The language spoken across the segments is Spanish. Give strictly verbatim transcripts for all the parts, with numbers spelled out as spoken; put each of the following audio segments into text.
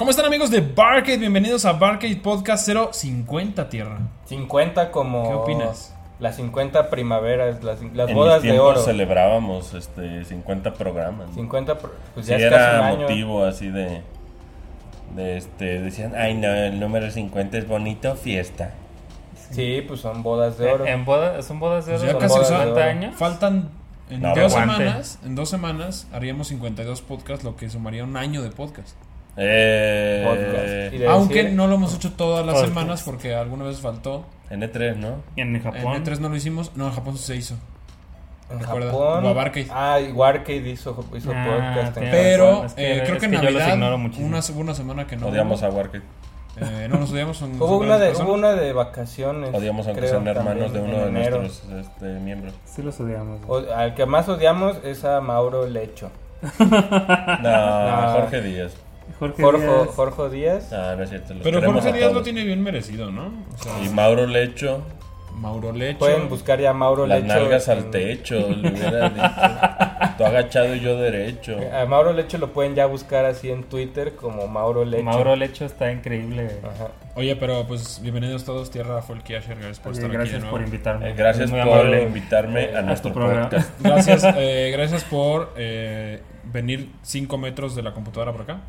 ¿Cómo están, amigos de Barcade? Bienvenidos a Barcade Podcast cero cincuenta, Tierra. cincuenta como... ¿Qué opinas? Las cincuenta primaveras, las, las en bodas mis de oro. celebrábamos este cincuenta programas. cincuenta, pues sí, ya es era casi un año. motivo así de, de este, decían, ay no, el número cincuenta es bonito, fiesta. Sí, pues son bodas de oro. En, en boda, son bodas de oro. Pues ya son casi bodas son- de cincuenta años. Faltan en No, dos aguante. semanas, en dos semanas haríamos cincuenta y dos podcasts, lo que sumaría un año de podcast. Eh, Podcast. Y de Aunque decir- no lo hemos hecho todas las Podcast. semanas porque alguna vez faltó. N tres, ¿no? En Japón. En E tres no lo hicimos, no, en Japón sí se hizo. En recuerda, Japón. o a Barcade. Ah, y Barcade hizo, hizo Ah, podcast. en tiene Pero razón, es que- eh, creo es que en que yo los Navidad, ignoro muchísimo. una, hubo una semana que no. Odiamos hubo. a Warcade. Eh, no nos odiamos. Son, Hubo son una, grandes de, personas. hubo una de vacaciones. Odiamos aunque creo, sean hermanos de también, uno de en enero. nuestros este, miembros. Sí los odiamos. O- al que más odiamos es a Mauro Lecho. No, Jorge Díaz. Jorge Jorge, Díaz. Jorge Díaz. No, no es cierto. los Pero queremos Jorge a Díaz lo todos. tiene bien merecido, ¿no? O sea, Y Mauro Lecho, Mauro Lecho. Pueden buscar ya a Mauro las Lecho. nalgas al en- techo, le hubiera dicho. Tú agachado y yo derecho. A Mauro Lecho lo pueden ya buscar así en Twitter como Mauro Lecho. Mauro Lecho está increíble. Ajá. Oye, pero pues bienvenidos todos, Tierra, Folk y Asher, gracias por Oye, estar aquí de gracias nuevo. por invitarme. Eh, gracias Es muy por amable. invitarme a a nuestro tu programa. podcast. Gracias, eh, gracias por eh, venir cinco metros de la computadora por acá.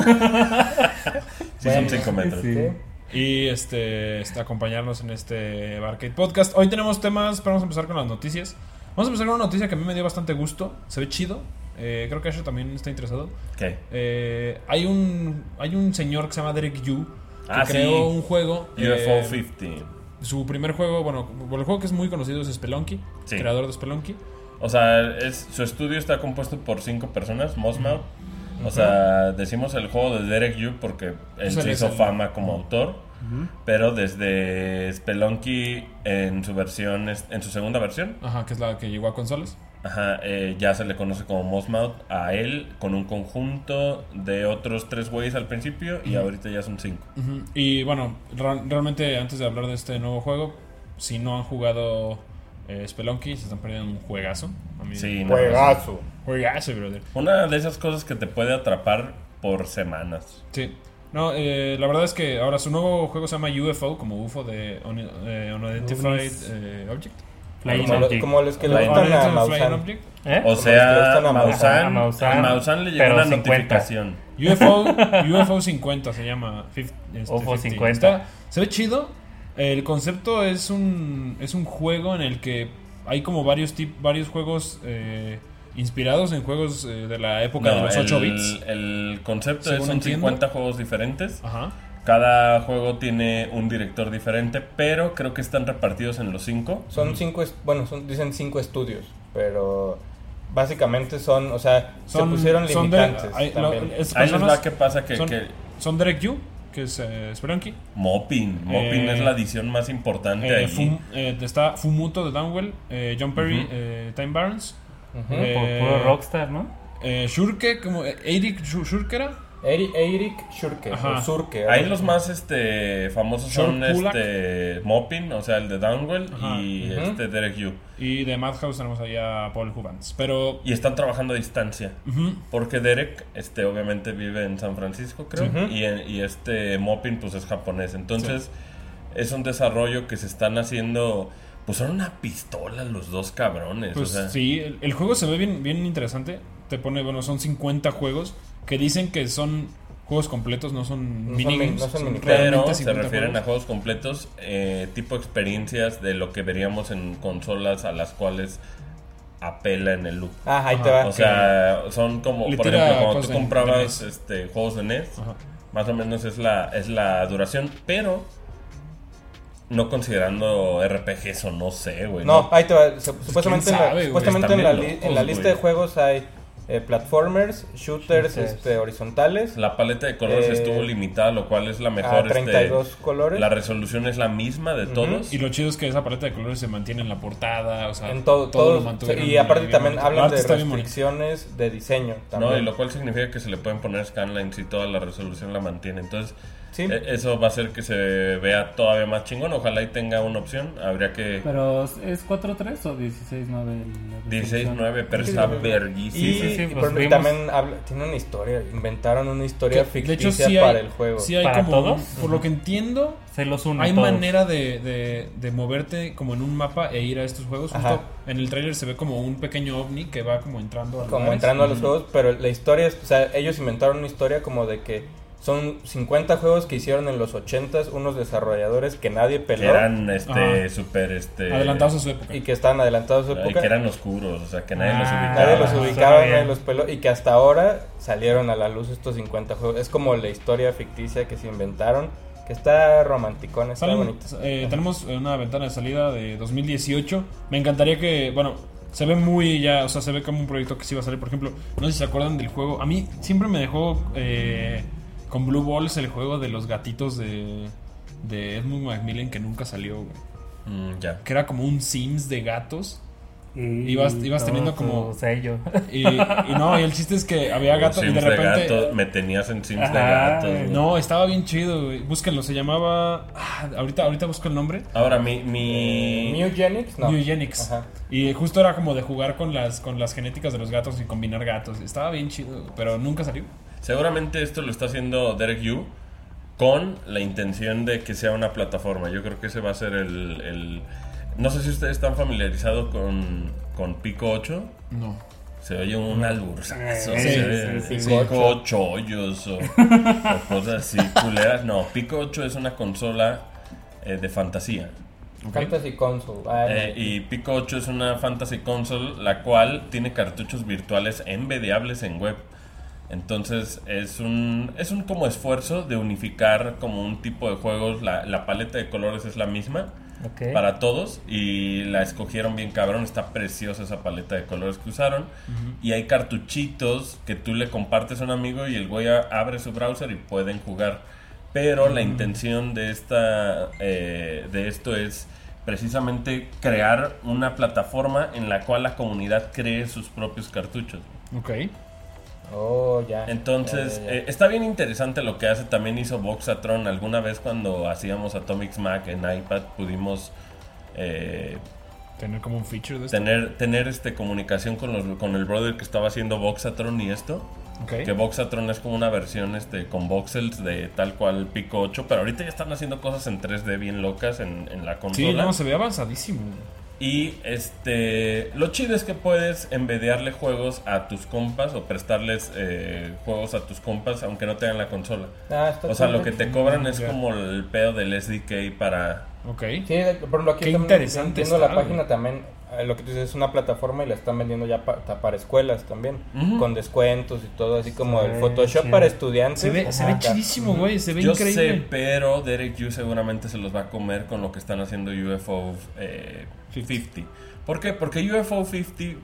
Sí, son cinco metros. Sí. Sí. Y este, este, acompañarnos en este Barcade Podcast. Hoy tenemos temas, pero vamos a empezar con las noticias. Vamos a empezar con una noticia que a mí me dio bastante gusto. Se ve chido. Eh, creo que Asher también está interesado. ¿Qué? Eh, hay un hay un señor que se llama Derek Yu que Ah, creó sí. un juego. U F O eh, cincuenta. Su primer juego, bueno, el juego que es muy conocido es Spelunky, Sí. creador de Spelunky. O sea, es, su estudio está compuesto por cinco personas, Mossmouth. O sea, decimos el juego de Derek Yu porque él Pues él se es hizo el- fama como autor. Pero desde Spelunky en su versión, en su segunda versión, Ajá, que es la que llegó a consolas. ajá, eh, ya se le conoce como Mossmouth a él con un conjunto de otros tres güeyes al principio y ahorita ya son cinco. Ujú. Y bueno, ra- realmente antes de hablar de este nuevo juego, si no han jugado eh, Spelunky, se están perdiendo un juegazo. A mí- Sí, no, Juegazo. Juegazo, brother. una de esas cosas que te puede atrapar por semanas. Sí. No, eh, la verdad es que ahora su nuevo juego se llama U F O, como U F O de un, eh, Unidentified Unis. eh, Object. Flying Como, lo- Object. como los que le Flying gustan a Unidentified Flying Maussan. Object. ¿Eh? O Como los que sea, gustan a Maussan, a Maussan, a Maussan le llegó pero una cincuenta. notificación. U F O, U F O cincuenta se llama. Fif- este, U F O cincuenta. cincuenta. Está- se ve chido. El concepto es un es un juego en el que hay como varios tip, varios juegos eh, inspirados en juegos eh, de la época de No, los el, ocho bits. el concepto Según es son entiendo. cincuenta juegos diferentes. Ajá. Cada juego tiene un director diferente, pero creo que están repartidos en los cinco. Son cinco, est- bueno, son, dicen cinco estudios, pero básicamente son, o sea, Son- se pusieron son de- limitantes hay- lo- también. es- Ahí les personas- va qué pasa que, son, que son Derek Yu, que es eh, Spelunky. Mopin, Mopin Eh, es la edición más importante Eh, ahí. Fum- eh, está Fumuto de Downwell, eh, John Perry, Ujú. eh, Time Barnes, Ujú. eh, Por puro Rockstar, ¿no? eh, Shurke, como eh, Eric Shur- Shurke era. Eri- Eric Schurke, Ajá. o Surke. Ahí algo los así. más este famosos son Short Kulak. este Mopin, o sea, el de Downwell Ajá. y Ujú. este Derek Yu. Y de Madhouse tenemos ahí a Paul Hubans. Pero. Y están trabajando a distancia. Ujú. Porque Derek, este, obviamente vive en San Francisco, creo. Ujú. y, en- y este Mopin, pues es japonés. Entonces, es un desarrollo que se están haciendo. Pues son una pistola los dos cabrones. Pues o sea, sí, el, el juego se ve bien, bien interesante. Te pone, bueno, son cincuenta juegos que dicen que son juegos completos, no son No son minigames. min- no son minigames. pero realmente se cincuenta refieren juegos. a juegos completos, eh, tipo experiencias de lo que veríamos en consolas a las cuales apela en el look. Ah, ahí te Ajá. va. O sea, son como, Le por tira ejemplo, cuando cosas tú de- de comprabas NES. este, juegos de N E S, Ajá. más o menos es la, es la duración, pero no considerando R P Gs o no sé, güey. No, ahí te va. Su- Supuestamente, quién en la, sabe, güey. supuestamente en, la, Están li- bien en la locos, lista güey. de juegos hay eh, platformers, shooters, Shooters. este, horizontales, La paleta de colores Eh, estuvo limitada, lo cual es la a mejor. treinta y dos este, colores. La resolución es la misma de todos. Y lo chido es que esa paleta de colores se mantiene en la portada, o sea, En todo, todo todo lo mantuvieron y aparte bien también bonito. hablan El arte de está bien bonito. restricciones de diseño ¿no? también. Y lo cual significa que se le pueden poner scanlines y toda la resolución la mantiene. Entonces, Sí. e- eso va a hacer que se vea todavía más chingón. Ojalá y tenga una opción. Habría que. Pero ¿es cuatro tres o dieciséis nueve? dieciséis nueve, pero está verguísima. Y Sí, sí, sí, y pues por- vimos. también habla- tiene una historia, inventaron una historia Que, de ficticia hecho, sí para hay, el juego. sí hay ¿Para como, todos? por lo que entiendo, Se los unen hay todos. manera de, de, de moverte como en un mapa e ir a estos juegos. Justo Ajá. en el trailer se ve como un pequeño ovni que va como entrando a Como lugares. entrando a los Ujú. juegos, pero la historia es, o sea, ellos inventaron una historia como de que son cincuenta juegos que hicieron en los ochentas unos desarrolladores que nadie Que peló eran este Ajá. súper este Adelantados a su época. y que estaban adelantados a su y época. que eran oscuros, o sea, que nadie Ah, los ubicaba. Nadie los Ah, ubicaba, suena nadie bien. los peló y que hasta ahora salieron a la luz estos cincuenta juegos. Es como la historia ficticia que se inventaron, que está romanticona, está Salen- bonita. eh, tenemos una ventana de salida de dos mil dieciocho. Me encantaría que, bueno, se ve muy ya, o sea, se ve como un proyecto que sí va a salir. Por ejemplo, no sé si se acuerdan del juego. A mí siempre me dejó eh, con Blue Balls el juego de los gatitos de, de Edmund Macmillan que nunca salió, güey. Mm, ya. Que era como un Sims de gatos. Y Ibas- ibas todo teniendo tu como- sello. Y, y no, y el chiste es que había gatos y de Sims repente. gato, me tenías en Sims de Ajá, gatos. güey. güey. No, estaba bien chido, güey. Búsquenlo, se llamaba. ah, ahorita, ahorita busco el nombre. Ahora, mi... mi... Mewgenics, no. Eugenics. Ajá. Y justo era como de jugar con las con las genéticas de los gatos y combinar gatos. Estaba bien chido, pero nunca salió. Seguramente esto lo está haciendo Derek Yu con la intención de que sea una plataforma. Yo creo que ese va a ser el... el... No sé si ustedes están familiarizados con, con Pico ocho. No. Se oye un alburzazo. Sí, se sí, sí. Pico ocho hoyos o, o cosas así culeras. No, Pico ocho es una consola eh, de fantasía. Fantasy Console. Ah, Eh, y Pico ocho es una fantasy console la cual tiene cartuchos virtuales envidiables en web. Entonces es un es un como esfuerzo de unificar como un tipo de juegos. La, la paleta de colores es la misma Ok. para todos y la escogieron bien cabrón. Está preciosa esa paleta de colores que usaron. Y hay cartuchitos que tú le compartes a un amigo y el güey a- abre su browser y pueden jugar. Pero la intención de esta eh, de esto es precisamente crear una plataforma en la cual la comunidad cree sus propios cartuchos. Ok. Oh, ya. Entonces, Ya, ya, ya. eh, está bien interesante lo que hace. También hizo Boxatron. Alguna vez cuando hacíamos Atomic Smack en iPad pudimos eh, Tener como un feature de esto. tener, tener este, comunicación con, los, con el brother que estaba haciendo Boxatron y esto. Ok. Que Boxatron es como una versión este, con voxels de tal cual Pico ocho. Pero ahorita ya están haciendo cosas en tres D bien locas en, en la consola. Sí, no, se ve avanzadísimo. Y este lo chido es que puedes envidiarle juegos a tus compas o prestarles eh, juegos a tus compas aunque no tengan la consola. Ah, está O sea, chido. lo que te cobran es ya. como el pedo del S D K para... Ok. Sí, de- por ejemplo, aquí Qué están interesante viendo está, la güey. página también. eh, Lo que tú dices es una plataforma y la están vendiendo ya pa- ta- para escuelas también. Ujú. Con descuentos y todo, así como Se el ve Photoshop chido. para estudiantes. Se ve, se ve Ajá. chidísimo, güey. Se ve Yo increíble. sé, pero Derek Yu seguramente se los va a comer con lo que están haciendo U F O eh, cincuenta. ¿Por qué? Porque U F O cincuenta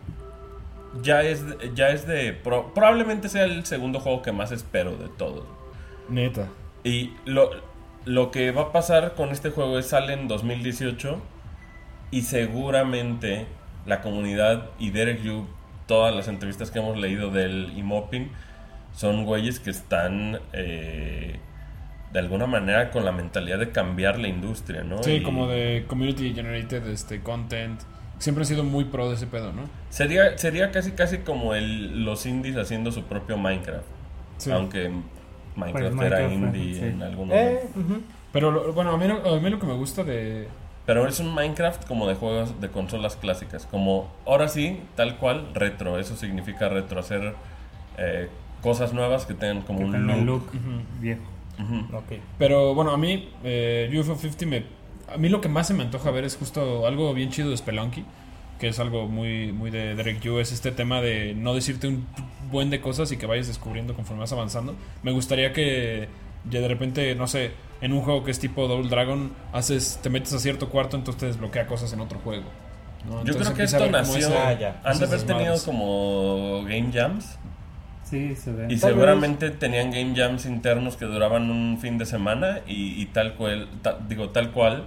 ya es, ya es de... pro- probablemente sea el segundo juego que más espero de todos. Neta. Y lo, lo que va a pasar con este juego es sale en dos mil dieciocho y seguramente la comunidad y Derek Yu, todas las entrevistas que hemos leído del Imopin, son güeyes que están eh, de alguna manera con la mentalidad de cambiar la industria, ¿no? Sí, Y como de community generated este, content. Siempre he sido muy pro de ese pedo, ¿no? Sería, sería casi casi como el, los indies haciendo su propio Minecraft. Sí. Aunque Minecraft, Pues era Minecraft, indie sí. en algún Eh, momento. ujú. Pero lo- bueno, a mí, lo- a mí lo que me gusta de... Pero es un Minecraft como de juegos de consolas clásicas. Como ahora sí, tal cual, retro. Eso significa retro. Hacer eh, cosas nuevas que tengan como Que un tenga look. un look Ujú. viejo. Ujú. Ok. Pero bueno, a mí eh, U F O cincuenta me... A mí lo que más se me antoja ver es justo algo bien chido de Spelunky. Que es algo muy, muy de Derek Yu. Es este tema de no decirte un buen de cosas y que vayas descubriendo conforme vas avanzando. Me gustaría que ya de repente, no sé, en un juego que es tipo Double Dragon, haces, te metes a cierto cuarto, entonces te desbloquea cosas en otro juego, ¿no? Yo Entonces creo que empieza a esto haber como nació. ese- Ah, ya. Han de esos haber tenido desmadres. como game jams. Sí, se ve. Y Tal seguramente tenían game jams internos que duraban un fin de semana. Y, y tal cual, ta- digo, tal cual.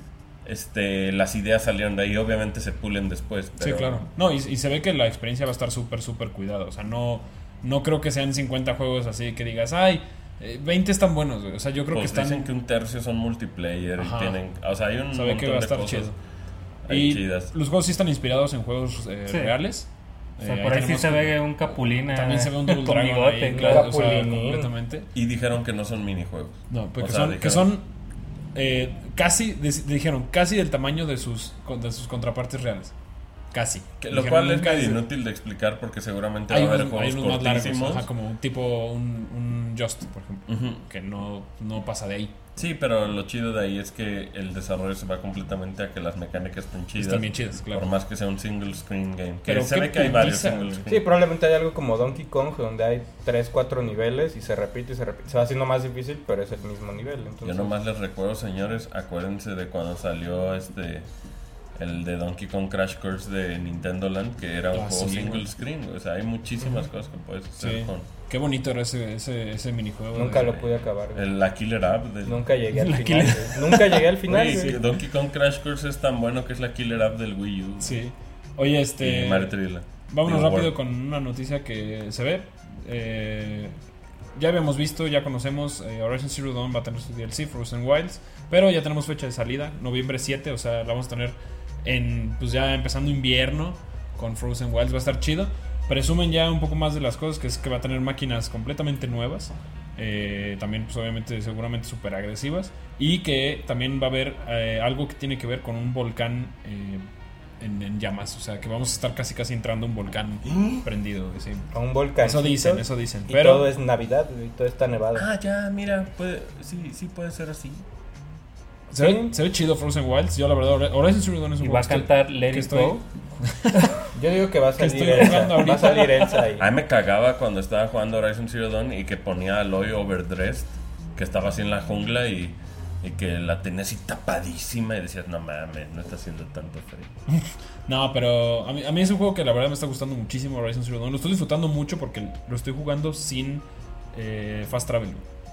Este, las ideas salieron de ahí, obviamente se pulen después. Sí, pero- claro. No, y, y se ve que la experiencia va a estar súper, súper cuidada. O sea, no, no creo que sean cincuenta juegos así que digas, ay, eh, veinte están buenos, güey. O sea, yo creo Pues que están... dicen que un tercio son multiplayer Ajá. y tienen, o sea, hay un Se ve que montón va a de estar cosas chido. ahí Y chidas. los juegos sí están inspirados en juegos eh, Sí. reales. O sea, Eh, por ahí sí tenemos se con- ve un Capulina. También se ve un Double con Dragon bigote, ahí, claro. claro, o sea, Capulinín. completamente. Y dijeron que no son minijuegos. No, porque O sea, son, que dijeron- son eh, casi, dis- dijeron, casi del tamaño de sus, de sus contrapartes reales. Casi. Que lo Dijeron, cual es nunca medio es- inútil de explicar porque seguramente Hay va a haber unos, hay juegos unos más largos, cortísimos. ajá, como un tipo un, un Just, por ejemplo, Ujú. que no, no pasa de ahí. Sí, pero lo chido de ahí es que el desarrollo se va completamente a que las mecánicas estén chidas. Están bien chidas, claro. Por más que sea un single screen game. Que Pero se qué ve que hay varios putiza, single güey. screen. Sí, probablemente hay algo como Donkey Kong donde hay tres, cuatro niveles y se repite y se repite. Se va haciendo más difícil, pero es el mismo nivel. Entonces... Yo nomás les recuerdo, señores, acuérdense de cuando salió este el de Donkey Kong Crash Course de Nintendo Land, que era un Ah, juego sí, single güey. screen. O sea, hay muchísimas cosas que puedes hacer Sí. con Qué bonito era ese, ese, ese minijuego. Nunca de- lo pude acabar. güey. el, la Killer App. Del, Nunca llegué al La final. killer- güey. Nunca llegué al final. Oye, güey. sí, Donkey Kong Crash Course es tan bueno que es la Killer App del Wii U. Sí. Oye, este... Y Mario tres D Land. Vámonos Digo, rápido bueno. con una noticia que se ve. Eh, ya habíamos visto, ya conocemos. eh, Horizon Zero Dawn va a tener su D L C, Frozen Wilds. Pero ya tenemos fecha de salida, noviembre siete. O sea, la vamos a tener en, pues ya empezando invierno con Frozen Wilds. Va a estar chido. Presumen ya un poco más de las cosas, que es que va a tener máquinas completamente nuevas. Eh, también, pues obviamente, seguramente súper agresivas. Y que también va a haber eh, algo que tiene que ver con un volcán. Eh, En, en llamas, o sea que vamos a estar casi casi entrando a un volcán prendido, sí. A un volcán. Eso dicen, eso dicen. Y Pero todo es Navidad, güey, todo está nevado. Ah, ya, mira, puede, sí, sí puede ser así. se, ve, se ve chido Frozen Wilds. Yo la verdad, Horizon Zero Dawn es un Y juego va a que estoy- cantar Let que It estoy- Go. Yo digo que va a Que salir estoy Elsa. jugando Va ahorita. a salir Elsa ahí. A mí me cagaba cuando estaba jugando Horizon Zero Dawn y que ponía a Aloy overdressed, que estaba así en la jungla y, y que la tenía así tapadísima y decías, no mames, no está haciendo tanto frío. No, pero a mí, a mí es un juego que la verdad me está gustando muchísimo, Horizon Zero Dawn. Lo estoy disfrutando mucho porque lo estoy jugando sin eh, fast travel.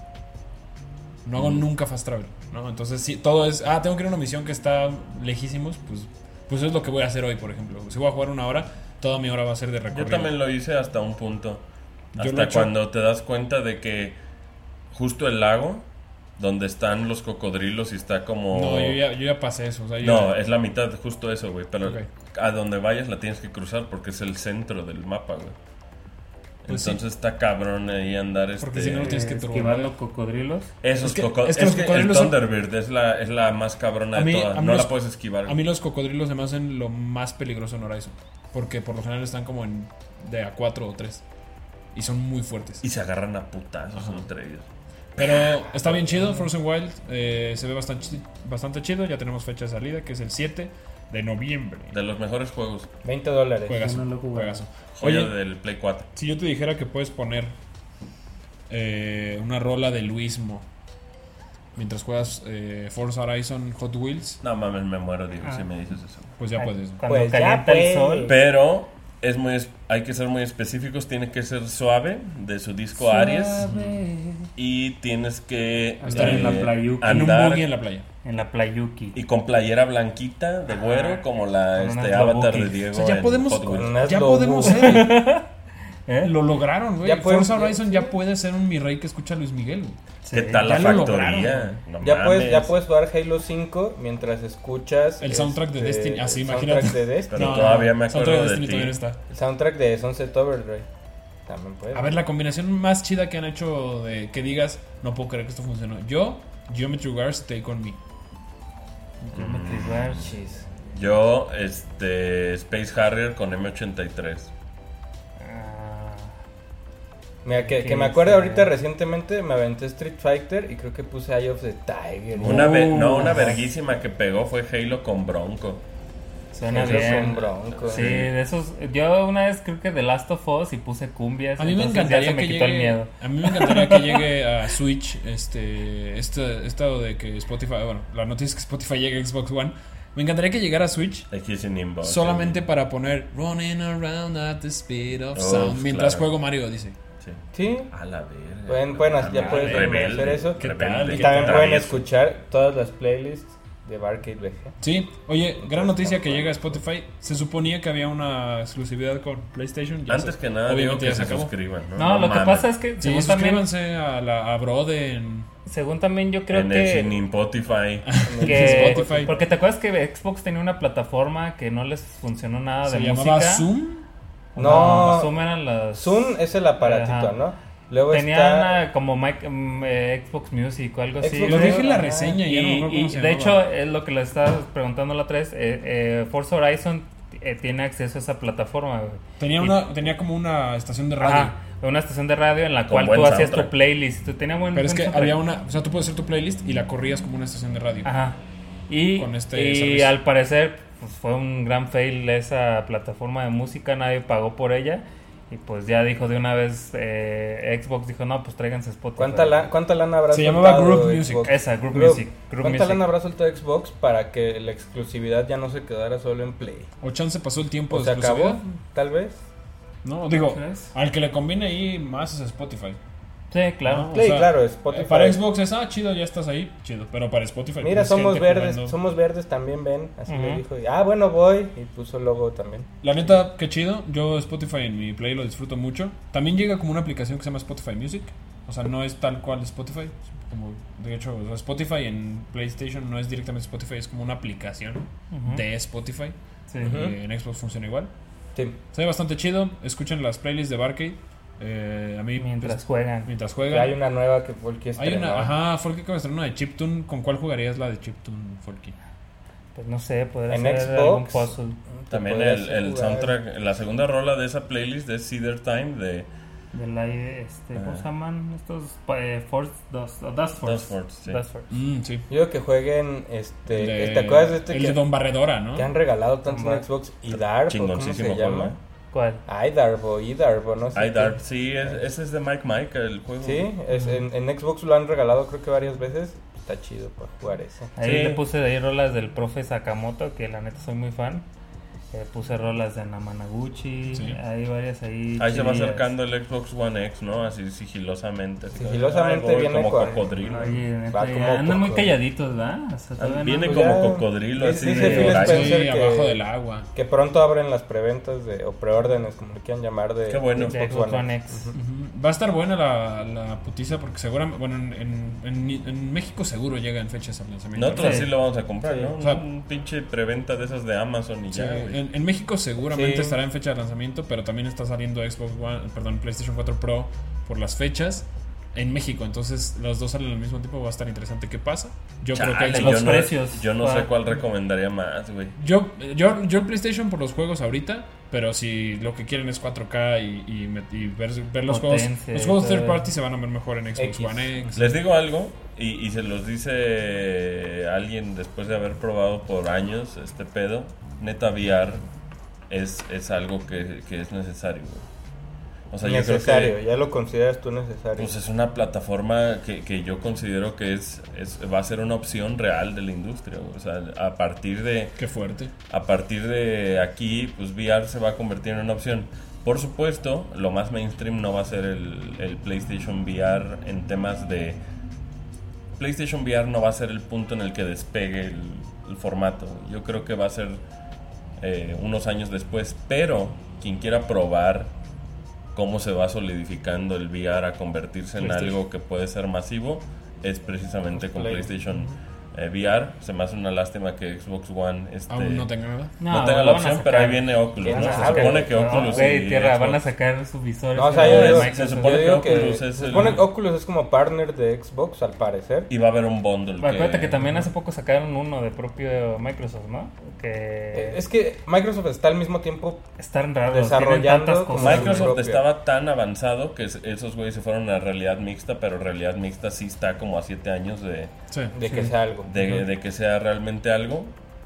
No hago nunca fast travel, ¿no? Entonces sí, todo es, ah, tengo que ir a una misión que está lejísimos, pues pues es lo que voy a hacer hoy, por ejemplo. Si voy a jugar una hora, toda mi hora va a ser de recorrido. Yo también lo hice hasta un punto. Yo lo he Hasta hecho- cuando te das cuenta de que justo el lago donde están los cocodrilos y está como... No, yo ya, yo ya pasé eso. O sea, yo No, ya- es la mitad, justo eso, güey. Pero Ok. a donde vayas la tienes que cruzar porque es el centro del mapa, güey. Pues Entonces está cabrón ahí andar este... Porque si no, tienes que esquivando cocodrilos. Esos Es que- cocodrilos. es que los cocodrilos el son- Thunderbird es la, es la más cabrona A mí- de todas. a mí No los- la puedes esquivar. A mí los cocodrilos se me hacen lo más peligroso en Horizon. Porque por lo general están como en de a cuatro o tres. Y son muy fuertes. Y se agarran a putazos Ajá. entre ellos. Pero está bien chido, Frozen Wild. eh, se ve bastante, chi- bastante chido. Ya tenemos fecha de salida, que es el siete de noviembre. De los mejores juegos. veinte dólares. Juegazo, Yo no lo he jugado. juegazo. Joya Oye, del Play cuatro. si yo te dijera que puedes poner eh, una rola de Luismo mientras juegas eh, Forza Horizon Hot Wheels, No mames, me muero, digo, Ah. si me dices eso. pues ya Ay, puedes. Cuando Pues ya, calienta el pues. sol. Pero es muy es- hay que ser muy específicos. Tiene que ser Suave de su disco Aries. Y tienes que Estar en la eh, playuca. En un andar buggy en la playa. En la Playuki. y con playera blanquita de güero Ah, como la con este unas avatar de lobukis. Diego. O sea, ya en podemos, Hot Wheels. Unas ya lobo. podemos ser. ¿Eh? Lo lograron, güey. Ya pueden- Forza Horizon ya puede ser un mi rey que escucha a Luis Miguel. güey. ¿Qué Sí. tal la ya lo factoría? lograron, No Ya mames. puedes, ya puedes jugar Halo cinco mientras escuchas El soundtrack de este, Destiny. Así, el imagínate. soundtrack de Destiny. Pero todavía me Soundtrack acuerdo de Destiny ti. todavía está. El soundtrack de Sunset Overdrive. También puedes. A ver, la combinación más chida que han hecho de que digas, no puedo creer que esto funcionó. Yo, Geometry Wars, Take On Me. Geometry Wars. Chis. Yo, este, Space Harrier con M ochenta y tres. Ah, Mira, que, ¿Qué que me acuerdo dice? ahorita recientemente me aventé Street Fighter y creo que puse Eye of the Tiger. Una ve- no, una Ajá. verguísima que pegó fue Halo con Bronco. suena Esos son bien. broncos. Sí, de esos. Yo una vez creo que The Last of Us y puse cumbias. A mí me entonces ya encantaría se me que quitó llegue. el miedo. A mí me encantaría que llegue a Switch. Este, este, estado de que Spotify, bueno, la noticia es que Spotify llegue a Xbox One. Me encantaría que llegara a Switch Aquí sin inbox. solamente para poner Running around at the speed of Uf, sound mientras claro. juego Mario Odyssey. Sí. Sí. A la verga. Pueden, pueden hacer- ya Ah, puedes rebelde, hacer eso. ¿Qué rebelde, tal? Y ¿Qué también tal? pueden travieso. escuchar todas las playlists de Barcade V G. Sí, oye, gran noticia que llega a Spotify. Se suponía que había una exclusividad con PlayStation. Ya Antes se- que nada, digo obviamente que ya se, se acabó. suscriban. No, No, lo que mames. pasa es que Sí, según también, suscríbanse a la a Brode en según también yo creo en el que, sin Spotify. que Spotify. porque te acuerdas que Xbox tenía una plataforma que no les funcionó nada se de llamaba música. Zoom. No, Zoom eran las... Zoom es el aparatito, Ajá. ¿no? Luego Tenían está... ah, como mic- mm, eh, Xbox Music o algo así. Xbox Lo Music. dije en la Ajá. reseña y, ya no me Y, acuerdo y cómo se de llamaba. hecho, es lo que le estaba preguntando la otra vez. Eh, eh, Forza Horizon eh, tiene acceso a esa plataforma. Güey. Tenía, Y- una, tenía como una estación de radio. Ajá, una estación de radio en la Con cual buen tú hacías soundtrack. tu playlist. Tú tenía buen Pero es buen que soundtrack. había una... O sea, tú puedes hacer tu playlist y la corrías como una estación de radio. Ajá. Y, Con este y servicio. al parecer pues, fue un gran fail esa plataforma de música. Nadie pagó por ella. Y pues ya dijo de una vez eh, Xbox dijo, no, pues tráiganse Spotify. ¿Cuánta, la, ¿Cuánta lana habrá Se llamaba soltado Group Music. Xbox? Esa, Group Group. Music. Group ¿Cuánta Music. lana habrá soltado Xbox para que la exclusividad ya no se quedara solo en Play? O chance pasó el tiempo ¿O de se acabó? exclusividad. Tal vez. No, digo, ¿Crees? al que le conviene ahí más es Spotify. Sí, claro. ¿no? O Play, sea, claro, Spotify. eh, Para Xbox es, ah, chido, ya estás ahí, chido. Pero para Spotify... Mira, pues, somos gente verdes, jugando. somos verdes también, ven. Así le Ujú. dijo. Y, ah, bueno, voy. Y puso el logo también. La neta, qué chido. Yo Spotify en mi Play lo disfruto mucho. También llega como una aplicación que se llama Spotify Music. O sea, no es tal cual Spotify. Como, de hecho, o sea, Spotify en PlayStation no es directamente Spotify, es como una aplicación Ujú. de Spotify. Sí. Ujú. Y en Xbox funciona igual. Sí. Se ve bastante chido. Escuchen las playlists de Barcade. Eh, a mí, Mientras pues, juegan. mientras Y juegan. hay una nueva que Volky Hay estrenó. una, ajá, Folky acaba de estrenar una de Chiptune. ¿Con cuál jugarías la de Chiptune, Folky? Pues no sé, podría En ser Xbox. algún puzzle. Te También podrías el, el jugar. soundtrack, la segunda rola de esa playlist es Cedar Time de De la, este, ¿cómo Ah. se llaman estos? Eh, Force, Dust, o Dust Force. Dust Force, sí. Dust Force. Mm, sí. Yo digo que jueguen este. El de- ¿Te acuerdas de este el que, de Don Barredora, ¿no? que han regalado tanto Don en Xbox? Idarbo, ¿cómo Chingoncísimo se juego. llama? ¿Cuál? Idarbo, Idarbo, no sé. iDarb, qué. sí, es- ese es de Mike Mike, el juego. Sí, es, en, en Xbox lo han regalado creo que varias veces. Está chido para jugar ese. Ahí Sí. le puse de ahí rolas del profe Sakamoto, que la neta soy muy fan. Eh, puse rolas de Namanaguchi. Sí. Hay varias ahí. Ahí se va chidillas. acercando el Xbox One X, ¿no? Así sigilosamente. así, Sigilosamente ay, voy viene como con- cocodrilo. Oye, neta, Va ya como andan muy coco. calladitos, ¿verdad? O sea, todavía no- Viene Pues como ya, cocodrilo, dice- así dice de Phil horario. Spencer Sí, que- abajo del agua. Que pronto abren las preventas de, o preórdenes, como le quieran llamar, de Qué bueno. de Xbox One X. Ujú. Va a estar buena la, la putiza porque seguramente, bueno, en, en, en- en México seguro llega en fechas al lanzamiento. Nosotros Sí. sí lo vamos a comprar, Sí. ¿no? O sea, un pinche preventa de esas de Amazon y Sí, ya, güey. en, en México seguramente Sí. estará en fecha de lanzamiento, pero también está saliendo Xbox One, perdón, PlayStation cuatro Pro por las fechas en México, entonces los dos salen al mismo tiempo, va a estar interesante qué pasa. Yo creo Chale, que los yo Xbox, no, precios. yo no sé Ah. cuál recomendaría más, güey. yo, yo, yo el PlayStation por los juegos ahorita, pero si lo que quieren es cuatro K y, y, met- y ver, ver los juegos, Potencia los y juegos todo. third party se van a ver mejor en Xbox X. One X. Les digo algo y, y se los dice alguien después de haber probado por años este pedo. Neta V R es, es algo que, que es necesario, güey. O sea, necesario, yo creo que ya lo consideras tú necesario. pues es una plataforma que, que yo considero que es, es va a ser una opción real de la industria, güey. O sea, a partir de Qué fuerte. a partir de aquí, pues V R se va a convertir en una opción. Por supuesto, lo más mainstream no va a ser el, el PlayStation V R en temas de... PlayStation V R no va a ser el punto en el que despegue el, el formato. Yo creo que va a ser eh, unos años después. Pero quien quiera probar cómo se va solidificando el V R a convertirse en PlayStation. algo que puede ser masivo, es precisamente con Play. PlayStation eh, V R. Se me hace una lástima que Xbox One este, Aún no tenga nada. no tenga lo la van a opción, sacar. pero ahí viene Oculus, ¿Quién ¿no? Se sabe? supone que No, Oculus güey, y tierra, Xbox- van a sacar su visor. No, o sea, yo No, digo, es- se yo supone que digo que, Oculus es se el- supone que Oculus es como partner de Xbox, al parecer. y va a haber un bundle. Acuérdate que también hace poco sacaron uno de propio Microsoft, ¿no? Que Eh, Es que Microsoft está al mismo tiempo. están raros, desarrollando tienen tantas como cosas. Microsoft propia. estaba tan avanzado que es- esos güeyes se fueron a realidad mixta, pero realidad mixta sí está como a siete años de, Sí. De Sí. que sea algo. de, de que sea realmente algo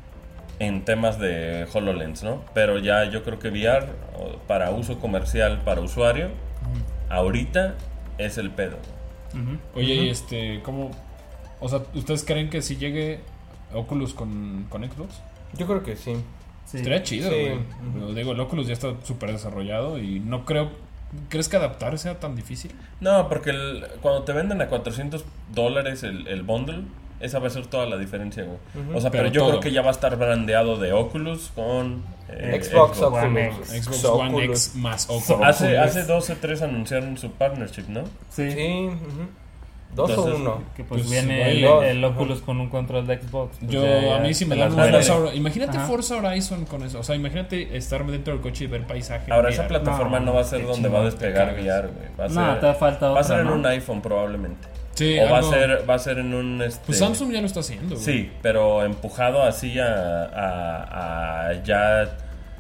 en temas de HoloLens, ¿no? Pero ya yo creo que V R o para uso comercial, para usuario, ahorita es el pedo. Ujú. Oye, Ujú. y este, ¿cómo? O sea, ¿ustedes creen que si llegue Oculus con, con Xbox? Yo creo que sí. Sí. Estaría chido, Sí. güey. Ujú. Lo digo, el Oculus ya está súper desarrollado y no creo... ¿Crees que adaptar sea tan difícil? No, porque el- cuando te venden a cuatrocientos dólares el, el bundle, esa va a ser toda la diferencia, güey. Ujú. O sea, pero, Pero yo todo. creo que ya va a estar brandeado de Oculus con eh, Xbox, Xbox One Oculus. Xbox Oculus. One X más So- Oculus. Hace, Oculus. hace dos o tres anunciaron su partnership, ¿no? Sí. Sí, ujú. ¿Dos Entonces, o uno? Que pues, Pues, viene el, dos. el Oculus con un control de Xbox. Pues Yo, ya- ya a mí sí me se dan las un venden. Forza Horizon. Imagínate Ajá. Forza Horizon con eso. O sea, imagínate estar dentro del coche y ver paisaje. Ahora, Mira, esa plataforma no, no, va a ser qué donde va a chingón, te despegar cargas. V R, güey. Va a No, ser, te falta va a ser otra, en ¿no? un iPhone probablemente. Sí, o va a algo- ser va a ser en un este, Pues Samsung ya lo está haciendo. güey. sí, pero empujado así a, a, a ya.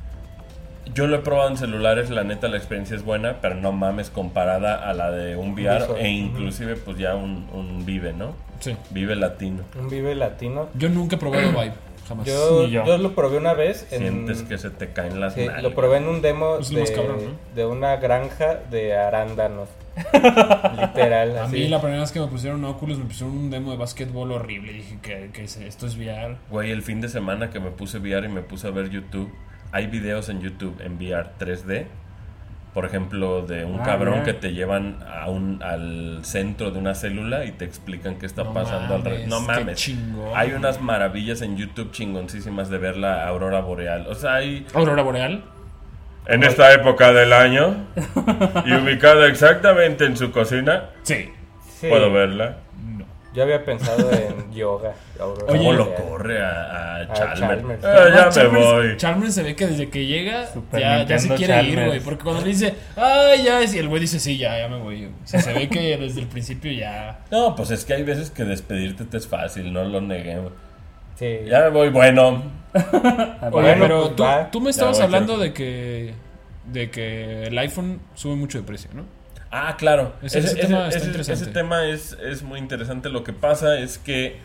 Yo lo he probado en celulares, la neta la experiencia es buena, pero no mames comparada a la de un V R Visual. e inclusive pues ya un, un Vive, ¿no? Sí. Vive latino. Un Vive Latino. Yo nunca he probado Vive. Jamás. Yo, Ni yo. yo lo probé una vez. En, Sientes que se te caen las sí, nalgas. lo probé en un demo Es lo más de, cabrón, de una granja de arándanos. Literal, A así. mí la primera vez que me pusieron Oculus me pusieron un demo de básquetbol horrible. Y dije que, que es- esto es V R. Güey, el fin de semana que me puse V R y me puse a ver YouTube, hay videos en YouTube en V R tres D, por ejemplo, de un Ah, cabrón bien. que te llevan a un, al centro de una célula y te explican qué está No pasando mames, alrededor. No qué mames. chingón. Hay unas maravillas en YouTube chingoncísimas de ver la aurora boreal. O sea, hay... Aurora Boreal. En esta época del año y ubicada exactamente en su cocina, Sí. Sí, puedo verla. No. Yo había pensado en yoga. Aurora ¿Cómo lo boreal. corre a, a A Chalmers? Chalmers. Ah, ya No, me Chalmers- voy. Chalmers se ve que desde que llega Super ya, ya se Nintendo quiere ir, Chalmers. güey. Porque cuando le dice, ay, ya, y el güey dice, sí, ya, ya me voy. O sea, se ve que desde el principio ya. No, pues es que hay veces que despedirte te es fácil, no lo negué. Sí. Ya me voy, bueno. Oye, Bueno, pero pues tú, va. tú me estabas Ya voy, hablando creo. de que, de que el iPhone sube mucho de precio, ¿no? Ah, claro. Ese- Ese, ese ese- tema está ese- interesante. ese tema es, es muy interesante. Lo que pasa es que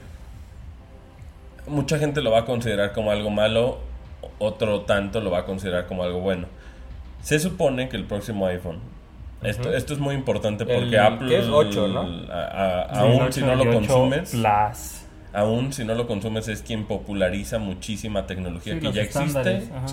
mucha gente lo va a considerar como algo malo, otro tanto lo va a considerar como algo bueno. Se supone que el próximo iPhone, esto, esto es muy importante porque El- Apple, que es ocho, ¿no? a- a- Sí, aún el si ocho no y lo ocho consumes, Plus. aún si no lo consumes es quien populariza muchísima tecnología Sí, que los ya estándares, existe ajá. Sí.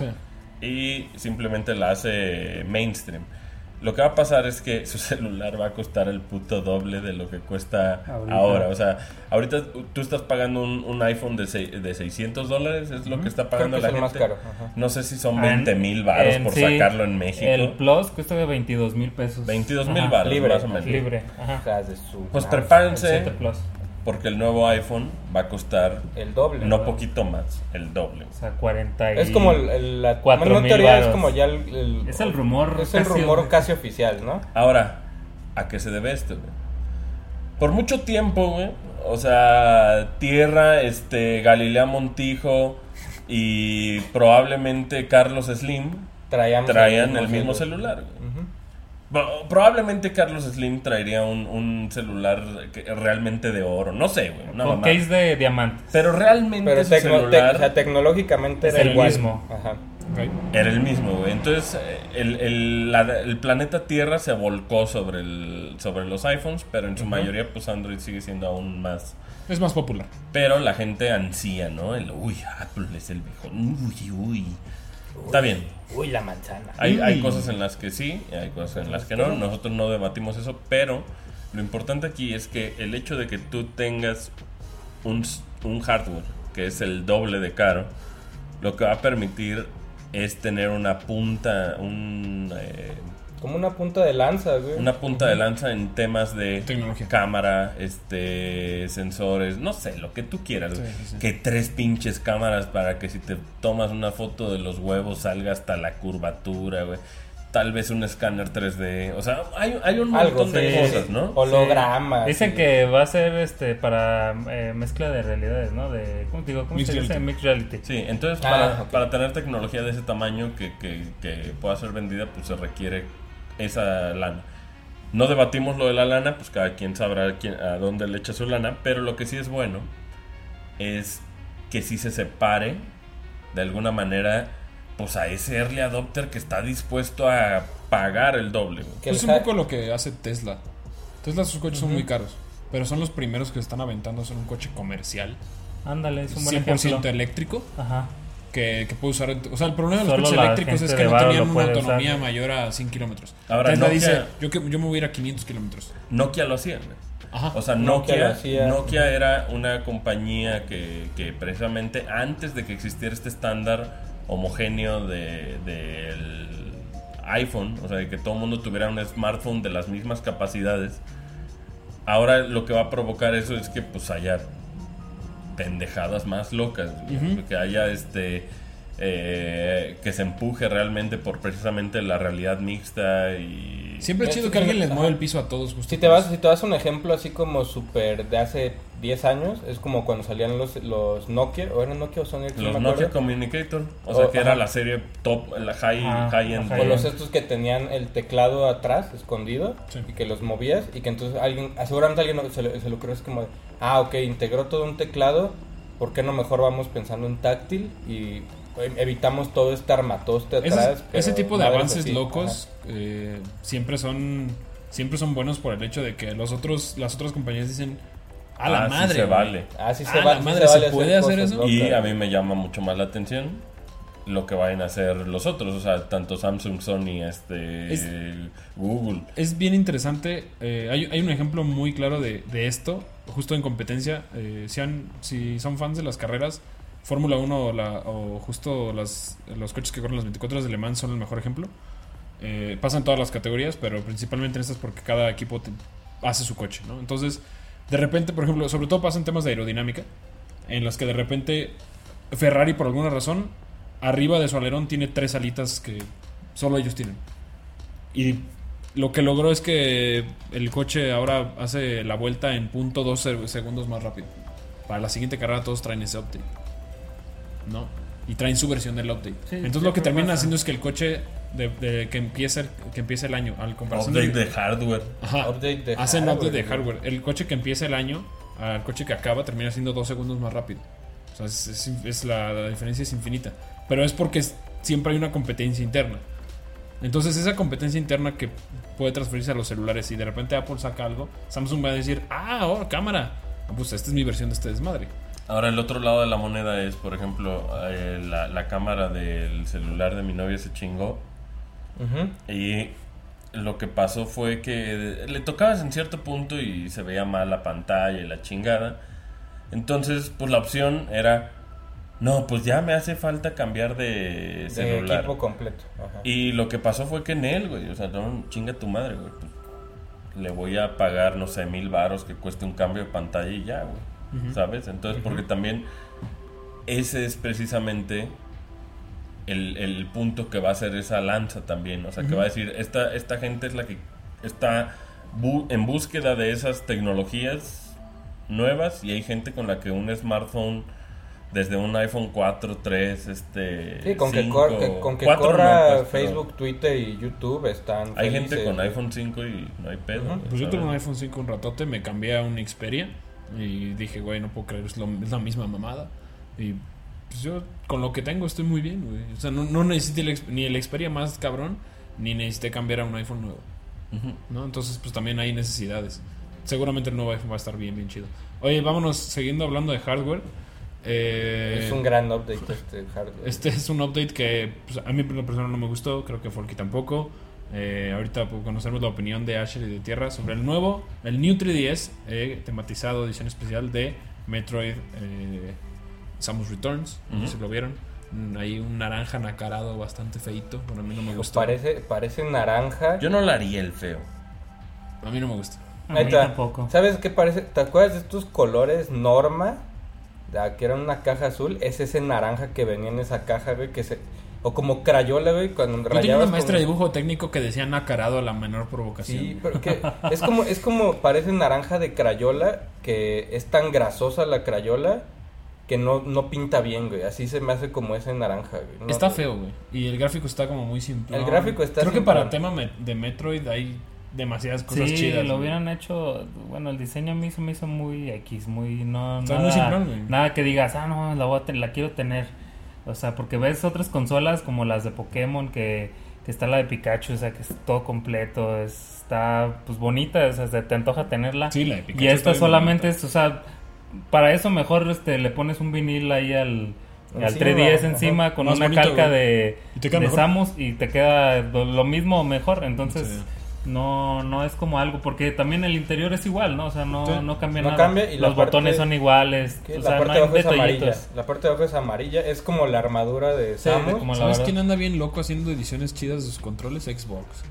y simplemente la hace mainstream. Lo que va a pasar es que su celular va a costar el puto doble de lo que cuesta Ahorita. ahora. O sea, ahorita tú estás pagando un, un iPhone de, se- de seiscientos dólares, es lo que está Creo pagando que la es el más gente. caro. Ajá. No sé si son Ah, veinte mil baros en por sí, sacarlo en México. El Plus cuesta de veintidós mil pesos. veintidós mil Ajá, baros, libre. más o menos. Libre. Ajá. Hijas de su Pues madre. El prepárense, siete Plus. porque el nuevo iPhone va a costar El doble. no poquito más, el doble. O sea, cuarenta y... Es como el, el- la Cuatro bueno, no mil teoría, es varos. como ya el, el- Es el rumor es el casi- rumor casi oficial, ¿no? Ahora, ¿a qué se debe esto, güey? Por mucho tiempo, güey, o sea, Tierra, este, Galilea Montijo y probablemente Carlos Slim Traían, traían el mismo celular, güey. Ujú. Bo- Probablemente Carlos Slim traería un, un celular que- realmente de oro, no sé, güey, una Con mamá. case de diamantes. Pero realmente Pero ese tecno- celular te- o sea, tecnológicamente Es era el igual. mismo. Ajá. Ok. era el mismo, güey. Entonces, eh, el, el, la- el planeta Tierra se volcó sobre, el, sobre los iPhones, pero en su mayoría, pues Android sigue siendo aún más. Es más popular. Pero la gente ansía, ¿no? El, uy, Apple es el mejor. Uy, uy. Está bien. Uy, la manzana. Hay, hay Uy. cosas en las que sí, y hay cosas en las que no. Nosotros no debatimos eso, pero lo importante aquí es que el hecho de que tú tengas un, s- un hardware que es el doble de caro, lo que va a permitir es tener una punta, un, eh, Como una punta de lanza, güey. una punta de lanza en temas de Tecnología. cámara, este, sensores, no sé, lo que tú quieras. Sí, güey. sí, sí. Que tres pinches cámaras para que si te tomas una foto de los huevos salga hasta la curvatura, güey. Tal vez un escáner tres D. O sea, hay, hay un Algo, montón de sí, cosas, sí. ¿no? Hologramas. Dicen sí. que va a ser este para eh, mezcla de realidades, ¿no? De, ¿cómo te digo? ¿Cómo Mixed se dice? reality. Mixed reality. Sí, entonces Ah, para, ok. para tener tecnología de ese tamaño que, que, que pueda ser vendida, pues se requiere esa lana. No debatimos lo de la lana, pues cada quien sabrá quién, a dónde le echa su lana, pero lo que sí es bueno es que sí se separe de alguna manera pues a ese early adopter que está dispuesto a pagar el doble, güey. Que Pues el un ha- poco lo que hace Tesla. Tesla, sus coches son muy caros. Pero son los primeros que están aventando a hacer un coche comercial. Ándale, es un buen cien por ciento ejemplo. eléctrico. Ajá. Que, que puede usar. O sea, el problema de los Solo coches la eléctricos es gente que de no varo tenían lo una puede autonomía usar. mayor a cien kilómetros. Ahora, Tesla Nokia- dice: yo, que, yo me voy a ir a quinientos kilómetros. Nokia lo hacía, güey. Ajá. O sea, Nokia Nokia, lo hacía. Nokia era una compañía que, que precisamente antes de que existiera este estándar homogéneo de, del iPhone, o sea, de que todo el mundo tuviera un smartphone de las mismas capacidades, ahora lo que va a provocar eso es que pues haya pendejadas más locas, uh-huh. que haya este eh, que se empuje realmente por precisamente la realidad mixta. Y siempre es chido que alguien les mueva el piso a todos justo. Si te vas, si te vas a un ejemplo así como súper de hace diez años, es como cuando salían los, los Nokia, o eran Nokia o Sony, los no Nokia Communicator, o, o sea que ajá. era la serie top, la high, ah, high end. O los estos que tenían el teclado atrás escondido, sí. y que los movías, y que entonces alguien, seguramente alguien se lo, se lo creo, es como de, ah, ok, integró todo un teclado, ¿por qué no mejor vamos pensando en táctil y evitamos todo este armatoste atrás? Ese, ese tipo de avances así, locos eh, siempre son siempre son buenos por el hecho de que los otros las otras compañías dicen a la ah, madre, sí se vale. Ah, sí se ah, va, la sí madre, se, ¿se vale puede hacer, hacer eso? Y a mí me llama mucho más la atención lo que vayan a hacer los otros, o sea, tanto Samsung, Sony, este es, Google. Es bien interesante, eh, hay, hay un ejemplo muy claro de, de esto, justo en competencia, eh, si, han, si son fans de las carreras, Fórmula uno o, la, o justo las, los coches que corren las veinticuatro horas de Le Mans son el mejor ejemplo. Eh, pasan todas las categorías, pero principalmente en estas porque cada equipo te, hace su coche, ¿no? Entonces, de repente, por ejemplo, sobre todo pasan temas de aerodinámica, en los que de repente Ferrari, por alguna razón, arriba de su alerón tiene tres alitas que solo ellos tienen. Y lo que logró es que el coche ahora hace la vuelta en punto dos segundos más rápido. Para la siguiente carrera todos traen ese update, ¿no? Y traen su versión del update. Sí, entonces lo que termina haciendo es que el coche de, de, que empieza el, que empiece el año al comparación update de, de hardware. Ajá, update de hacen hardware, update de güey. hardware. El coche que empieza el año al coche que acaba termina siendo dos segundos más rápido. O sea, es, es, es la, la diferencia es infinita. Pero es porque es, siempre hay una competencia interna. Entonces esa competencia interna que puede transferirse a los celulares, y de repente Apple saca algo, Samsung va a decir, ah, oh, cámara, pues esta es mi versión de este desmadre. Ahora el otro lado de la moneda es, por ejemplo, eh, la, la cámara del celular de mi novia se chingó. Uh-huh. Y lo que pasó fue que le tocabas en cierto punto y se veía mal la pantalla y la chingada. Entonces, pues la opción era, no, pues ya me hace falta cambiar de celular. De equipo completo. Ajá. Y lo que pasó fue que en él, güey, o sea, no, chinga tu madre, güey. Pues, le voy a pagar, no sé, mil varos que cueste un cambio de pantalla y ya, güey. Uh-huh. ¿Sabes? Entonces, uh-huh. porque también ese es precisamente el, el punto que va a ser esa lanza también. O sea, uh-huh. que va a decir, esta, esta gente es la que está bu- en búsqueda de esas tecnologías nuevas, y hay gente con la que un smartphone desde un iPhone cuatro, tres, este sí, con cinco, que, cor- que, con que corra no, pues, Facebook, Twitter y YouTube están hay felices, gente con güey. iPhone cinco y no hay pedo. Uh-huh. Pues yo tengo un iPhone cinco un ratote, me cambié a un Xperia y dije, güey, no puedo creer, es, lo, es la misma mamada. Y pues yo con lo que tengo estoy muy bien, güey. O sea, no, no necesité el, ni el Xperia más cabrón, ni necesité cambiar a un iPhone nuevo. Uh-huh. ¿No? Entonces, pues también hay necesidades. Seguramente el nuevo iPhone va a estar bien, bien chido. Oye, vámonos siguiendo hablando de hardware. Eh, es un gran update este hardware. Este es un update que pues, a mí por la persona no me gustó, creo que Folky tampoco. Eh, ahorita conocemos la opinión de Asher y de Tierra sobre el nuevo, el New tres D S, eh, tematizado, edición especial de Metroid eh, Samus Returns. Uh-huh. No sé si lo vieron. Hay un naranja nacarado bastante feito. Bueno, a mí no me gusta. Parece, parece naranja. Yo no le haría el feo. A mí no me gusta. A mí tampoco. ¿Sabes qué parece? ¿Te acuerdas de estos colores Norma? Que era una caja azul. Es ese naranja que venía en esa caja, güey, que se... O como Crayola, güey, cuando Yo rayabas tenía una maestra con... de dibujo técnico que decía nacarado a la menor provocación. Sí, pero que es como, es como parece naranja de Crayola, que es tan grasosa la Crayola que no, no pinta bien, güey. Así se me hace como ese naranja, güey. No, está güey. feo, güey. Y el gráfico está como muy simple. El gráfico está Creo simple. que para el tema me- de Metroid hay demasiadas cosas Sí, chidas. lo güey. hubieran hecho. Bueno, el diseño a mí se me hizo muy X, muy. No, Está nada, muy simplón, güey. nada que digas, ah, no, la, voy a ten- la quiero tener. O sea, porque ves otras consolas como las de Pokémon, que, que está la de Pikachu, o sea, que es todo completo, es- está pues bonita, o sea, se te antoja tenerla. Sí, la de Pikachu Y está esta bien solamente bonita. es, o sea, para eso mejor este le pones un vinil ahí al, al Encima, tres D S ajá. encima con Más una bonito, calca güey. de, Y te queda de mejor. Samus y te queda lo, lo mismo o mejor, entonces Sí. no no es como algo, porque también el interior es igual, ¿no? O sea, no, Sí. no cambia No nada. cambia, y la los parte- botones son iguales, Que o la sea, parte no de hay abajo es amarilla. detallitos. La parte de abajo es amarilla. Es como la armadura de Sí, Samus. como la ¿Sabes verdad. quién anda bien loco haciendo ediciones chidas de sus controles? Xbox.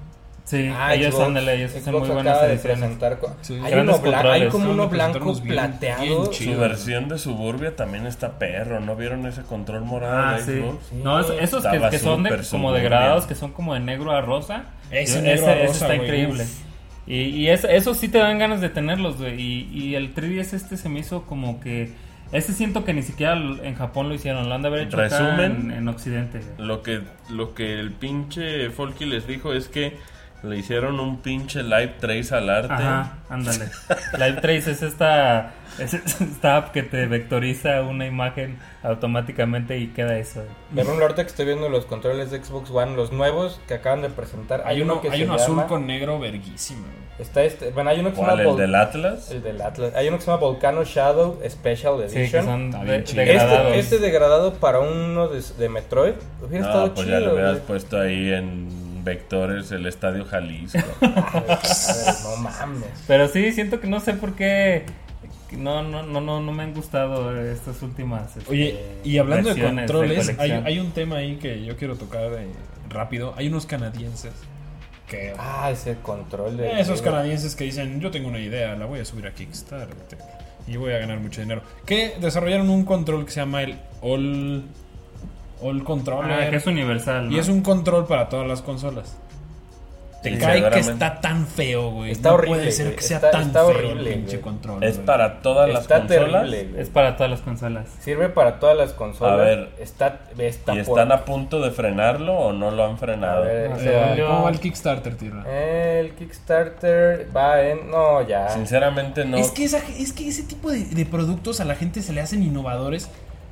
Sí, Ah, ellos Xbox- ándale, ellos hacen Xbox muy buenas acaba de ediciones. presentar co- Sí. hay, Grandes uno blan- controles. hay como Acaban uno de presentar blanco unos bien- plateado. bien Su chidos. versión de Suburbia también está perro. ¿No vieron ese control morado Ah, de sí. Xbox? No, es- esos que, Estaba que son de, súper como suburbia. degradados, que son como de negro a rosa. Ese Yo- negro a rosa, está güey, increíble. uf. Y, y es- esos sí te dan ganas de tenerlos, güey. Y, y el tres D S este se me hizo como que... Ese siento que ni siquiera en Japón lo hicieron. Lo han de haber hecho acá Resumen. en, en Occidente, güey. Lo que, lo que el pinche Folky les dijo es que le hicieron un pinche live trace al arte. Ajá, ándale. Live Trace es esta, es esta app que te vectoriza una imagen automáticamente y queda eso. Pero ahorita que estoy viendo los controles de Xbox One, los nuevos que acaban de presentar. Hay uno, que hay se uno azul llama- con negro verguísimo. güey. Está este, bueno, hay uno que se ¿Cuál? llama ¿El Vol- del Atlas? el del Atlas. Hay uno que se llama Volcano Shadow Special Sí, que Edition. son Está de- bien chido. degradados. este, este degradado para uno de, de Metroid hubiera No, estado pues chido. ya le hubieras güey. puesto ahí en vectores el Estadio Jalisco. A ver, no mames. Pero sí, siento que no sé por qué... No, no, no, no, no me han gustado estas últimas. este, Oye, y hablando de versiones controles, hay, colección. hay un tema ahí que yo quiero tocar eh, rápido. Hay unos canadienses que... Ah, ese control de. Esos canadienses que dicen, yo tengo una idea, la voy a subir a Kickstarter y voy a ganar mucho dinero. Que desarrollaron un control que se llama el All, All Controller. Ah, que es universal, ¿no? Y es un control para todas las consolas. Te Sí, cae que seguramente. está tan feo, güey. Está no horrible, puede ser güey. que sea Está- tan está feo horrible, el pinche güey. control. Es güey. para todas las Está consolas. terrible, güey. Es para todas las consolas. Sirve para todas las consolas. A ver, está, está ¿Y por- están a punto de frenarlo o no lo han A frenado? ver, No se sé, va. Eh, yo- ¿Cómo va el Kickstarter, Tierra? El Kickstarter va en. No, ya. Sinceramente no. Es que, esa, es que ese tipo de, de productos a la gente se le hacen innovadores.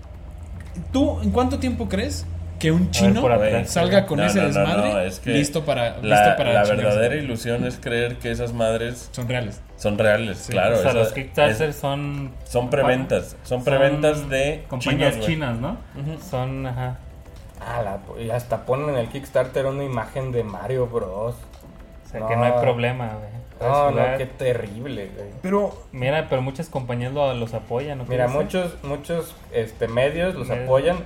¿Tú en cuánto tiempo crees que un chino por Güey, atrás. salga con no, ese no, no, desmadre no, es que listo para, La, listo para la chingarse? verdadera ilusión es creer que esas madres Son reales. son reales, Sí, claro. O sea, esa- los Kickstarter es- son... son preventas, son preventas de compañías chinos, chinas, güey. ¿no? Son, ajá. Ah, la- y hasta ponen en el Kickstarter una imagen de Mario Bros. O sea, No. que no hay problema, güey. Puedes No, no, jugar. qué terrible, güey. Pero Mira, pero muchas compañías lo- los apoyan, ¿no? Mira, crees? muchos, muchos este, medios los Medios. apoyan.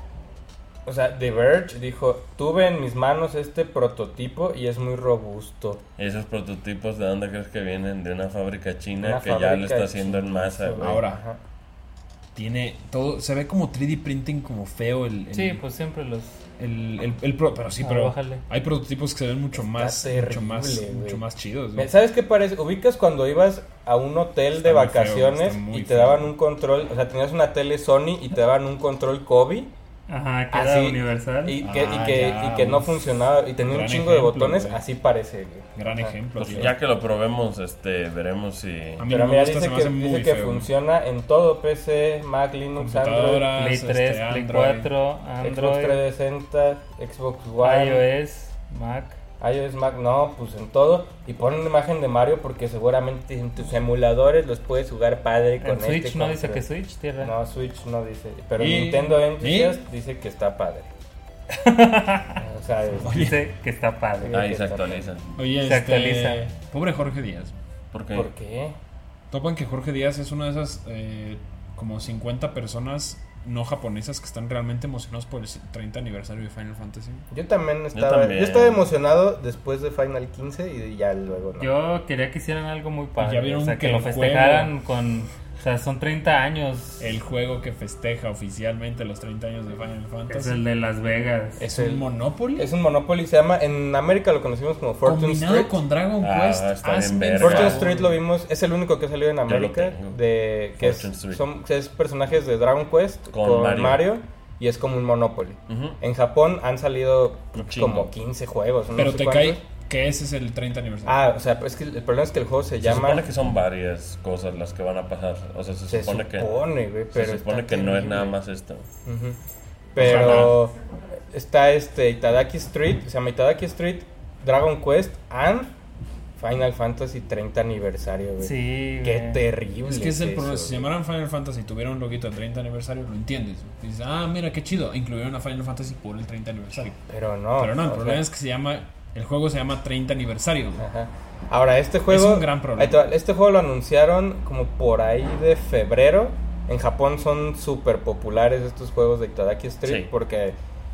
O sea, The Verge dijo, tuve en mis manos este prototipo y es muy robusto. Esos prototipos, ¿de dónde crees que vienen? De una fábrica china Una que ya fábrica lo está haciendo en masa, güey. Ahora. Ajá. tiene todo, se ve como tres D printing como feo el, el- Sí, pues siempre los... el, el, el pro- pero sí, Ah, pero bájale. hay prototipos que se ven mucho Está más, terrible, mucho más, güey. mucho más chidos. Me- güey. ¿Sabes qué parece? Ubicas cuando ibas a un hotel Está de muy feo, vacaciones está muy y te feo. daban un control, o sea, tenías una tele Sony y te daban un control Kobe. Ajá, que Así, era universal. Y que, y Ah, que, ya, y que no uf. funcionaba y tenía un Gran chingo de ejemplo, botones, güey. así parece. güey. Gran Ajá. ejemplo. Pues tío. ya que lo probemos, este, veremos si... A mí Pero no me mira, gusta, dice se me que, hace muy dice que feo. funciona en todo, P C, Mac, Linux, Android, Computadoras, Play este, tres, Play Android. cuatro, Xbox Android, trescientos sesenta, Xbox One, iOS, Mac. iOS, Mac, no, pues en todo. Y ponen una imagen de Mario porque seguramente en tus emuladores los puedes jugar padre con En Switch este no dice control. que Switch, tierra. No, Switch no dice. Pero Y- Nintendo Enthusiast dice que está padre. O sea, es- Dice que está padre. Ahí se actualizan. Oye, Se este, actualiza. pobre Jorge Díaz. ¿Por qué? ¿por qué? Topan que Jorge Díaz es una de esas eh, como cincuenta personas no japonesas que están realmente emocionados por el treinta aniversario de Final Fantasy. Yo también estaba. Yo, también. estaba emocionado después de Final quince y ya luego no. Yo quería que hicieran algo muy padre. ya vieron o sea, que que lo el festejaran con... O sea, son treinta años. El juego que festeja oficialmente los treinta años de Final Es Fantasy el de Las Vegas. es el- un Monopoly Es un Monopoly, se llama. En América lo conocimos como Fortune combinado Street. con Dragon Ah, Quest. está bien Hazme el verga. Fortune favor. Street lo vimos, es el único que ha salido en lo América. tengo. De, que es, Fortune Street. son que es personajes de Dragon Quest Con con, Mario. Mario. y es como un Monopoly. Ujú. En Japón han salido Un chingo. como quince juegos. no Pero sé te cuántos. cae que ese es el treinta aniversario. Ah, o sea, es que el problema es que el juego se, Se llama. supone que son varias cosas las que van a pasar. O sea, se, Se supone que... supone, güey, pero se supone está que no es terrible. nada más esto. Ujú. Pero está este Itadaki Street, se llama Itadaki Street, Dragon Quest and Final Fantasy treinta aniversario, güey. Sí, Qué güey. terrible. Es que es el problema. eso, Si se llamaran Final Fantasy y tuvieran un loguito de treinta aniversario, lo entiendes. Dices, ah, mira qué chido. Incluyeron a Final Fantasy por el treinta aniversario. Pero no. Pero no, el o problema sea, es que se llama. El juego se llama treinta aniversario. güey. Ajá. Ahora, este juego. Es un gran problema. ahí te va, Este juego lo anunciaron como por ahí de febrero. En Japón son súper populares estos juegos de Itadaki Street Sí. porque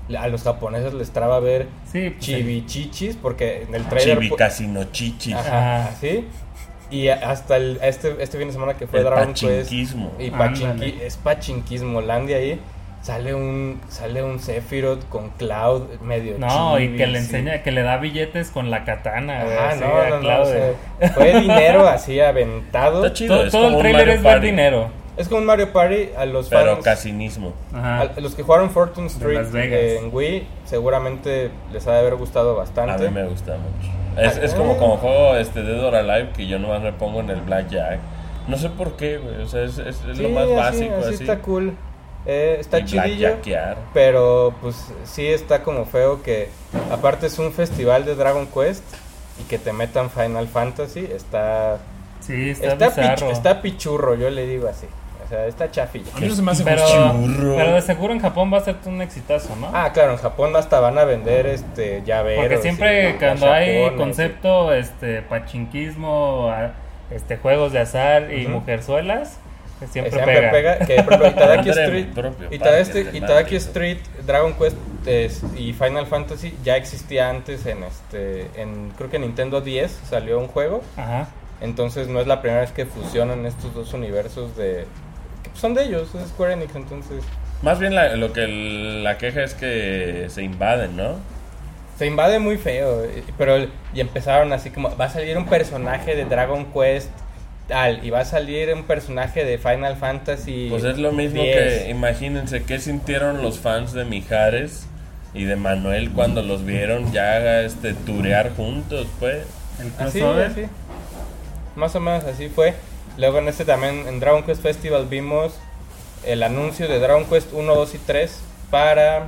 a los japoneses les traba ver sí, pues chibichichis, porque en el trailer... Chibicasinochichis. Ajá, ¿sí? Y hasta el, este, este fin de semana que fue el Dragon Quest... pachinquismo. Y pachinqui, es pachinquismo, Landia ahí... Sale un sale un Sephiroth con Cloud medio No, chibi, y que le sí. enseña, que le da billetes con la katana. Ajá, así, no, a no, Cloud. no, o sea, fue dinero así aventado. Está chido, Todo, es todo como el un trailer Mario es ver Party, dinero. Es como un Mario Party a los pero fans. casinismo. Ajá. A los que jugaron Fortune De Street Las Vegas. eh, en Wii, seguramente les ha de haber gustado A bastante. mí me gusta mucho. Es, Ah, es como como juego este Dead or Alive que yo nomás me pongo en el Blackjack. No sé por qué, güey. O sea, es, es, es Sí, lo más así, básico así así. está cool. Eh, está Y chidillo. blackjackear. Pero pues sí está como feo que aparte es un festival de Dragon Quest y que te metan Final Fantasy, está Sí, está, está, bizarro. pich- está pichurro, yo le digo así. O sea, está chafilla. A mí no se me hace pero, justo. pero de seguro en Japón va a ser un exitazo, ¿no? Ah, claro, en Japón hasta van a vender este llaveros. Porque siempre y cuando hay gachapones, concepto, este, pachinquismo, a- este, juegos de azar y Ujú. mujerzuelas, que y siempre, siempre pega. pega. Que por ejemplo Itadaki Pondré Street, mi propio Itadaki, parque temático. Itadaki Street, Dragon Quest es- y Final Fantasy ya existía antes en este, en creo que Nintendo diez salió un juego. Ajá. Entonces no es la primera vez que fusionan estos dos universos de que son de ellos, es Square Enix, entonces Más bien la, lo que el- la queja es que se invaden, ¿no? se invade muy feo, eh, pero el- y empezaron así como va a salir un personaje de Dragon Quest tal y va a salir un personaje de Final Fantasy. Pues es lo mismo diez. que, imagínense, ¿qué sintieron los fans de Mijares y de Manuel cuando los vieron ya este turear juntos, pues? El Así, crossover. así. Más o menos así fue. Luego en este también, en Dragon Quest Festival, vimos el anuncio de Dragon Quest uno, dos y tres para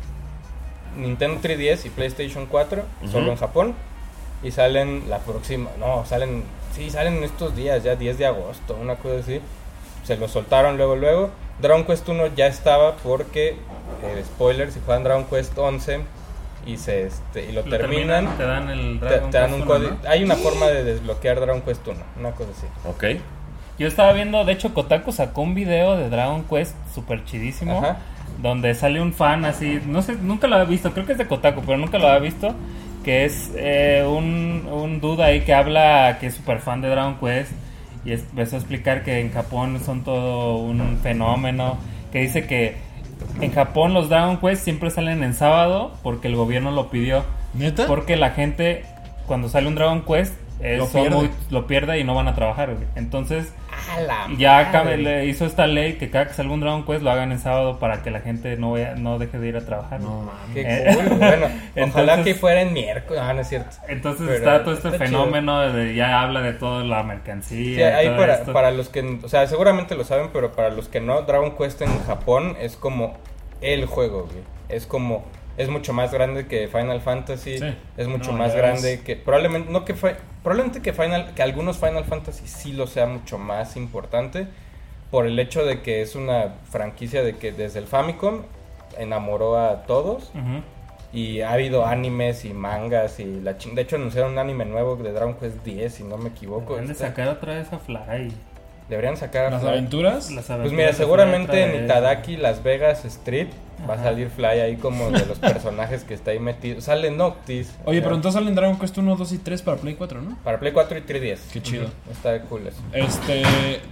Nintendo tres D S y PlayStation cuatro, Ujú. solo en Japón. Y salen la próxima, no, salen, sí, salen estos días, ya diez de agosto, una cosa así. Se lo soltaron luego, luego. Dragon Quest uno ya estaba porque, eh, spoiler, si juegan Dragon Quest once y, se, este, y lo, Lo terminan, te dan el te, Dragon te dan Quest un uno, código. ¿no? Hay una forma de desbloquear Dragon Quest uno, una cosa así. Ok. Yo estaba viendo, de hecho, Kotaku sacó un video de Dragon Quest súper chidísimo. Ajá. Donde sale un fan así, no sé, nunca lo había visto, creo que es de Kotaku, pero nunca lo había visto. Que es eh, un, un dude ahí que habla, que es súper fan de Dragon Quest. Y es- empezó a explicar que en Japón son todo un fenómeno. Que dice que en Japón los Dragon Quest siempre salen en sábado porque el gobierno lo pidió. ¿Neta? Porque la gente, cuando sale un Dragon Quest, eh, Lo son pierde. muy- lo pierde y no van a trabajar, güey. Entonces, ¡A la ya madre! acá le hizo esta ley que cada que salga un Dragon Quest lo hagan en sábado para que la gente no vaya, no deje de ir a trabajar. No mames. Qué Eh, cool. Bueno, ojalá entonces- que fuera en miércoles. Ah, no es cierto. Entonces Pero está todo este está fenómeno de ya habla de toda la mercancía. Sí, ahí todo para, esto. para los que, o sea, seguramente lo saben, pero para los que no, Dragon Quest en Japón es como el juego, güey. Es como, es mucho más grande que Final Fantasy, Sí. es mucho No, más ya grande es- que, probablemente, no que fue, probablemente que Final, que algunos Final Fantasy sí lo sea mucho más importante, por el hecho de que es una franquicia de que desde el Famicom enamoró a todos. Ujú. Y ha habido animes y mangas y la ching... De hecho anunciaron un anime nuevo de Dragon Quest diez, si no me equivoco. Deberían de Está- sacar otra vez a Fly. Deberían sacar... a Las Fly. aventuras. Las Pues aventuras mira, de seguramente Fly en otra vez. Itadaki, Las Vegas Street, va a Ajá. salir Fly ahí como de los personajes que está ahí metido. Sale Noctis. Oye, o sea, pero entonces salen Dragon Quest uno, dos y tres para Play cuatro, ¿no? Para Play cuatro y tres D S. Qué chido. Ujú, está cool eso. Este.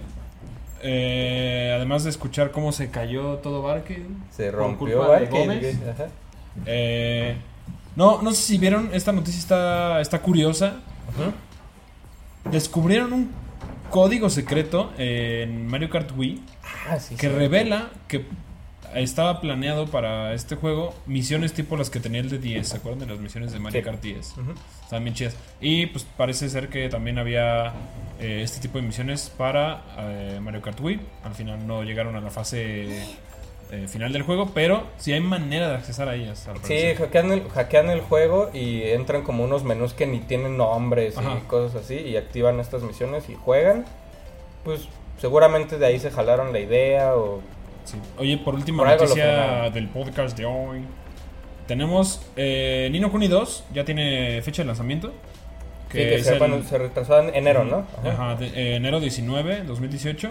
eh, además de escuchar cómo se cayó todo Barque. Se por rompió, culpa de Barque, Gómez. ajá. Eh, no, no sé si vieron. Esta noticia está, está curiosa. Ujú. Descubrieron un código secreto en Mario Kart Wii Ah, sí, que sí. revela que estaba planeado para este juego misiones tipo las que tenía el de diez. ¿Se acuerdan de las misiones de Mario Sí. Kart diez? Ujú. Estaban bien chidas. Y pues parece ser que también había eh, este tipo de misiones para eh, Mario Kart Wii. Al final no llegaron a la fase eh, final del juego, pero sí hay manera de accesar a ellas. al Sí, parecer. hackean el, hackean el juego y entran como unos menús que ni tienen nombres Ajá. y cosas así y activan estas misiones y juegan. Pues seguramente de ahí se jalaron la idea o... Sí. Oye, por última Por algo lo noticia frenaron. del podcast de hoy. Tenemos eh, Ni no Kuni dos, ya tiene fecha de lanzamiento. Sí, que es se, el- bueno, se retrasó en enero, ¿no? Ajá. Ajá, de- eh, enero diecinueve, dos mil dieciocho.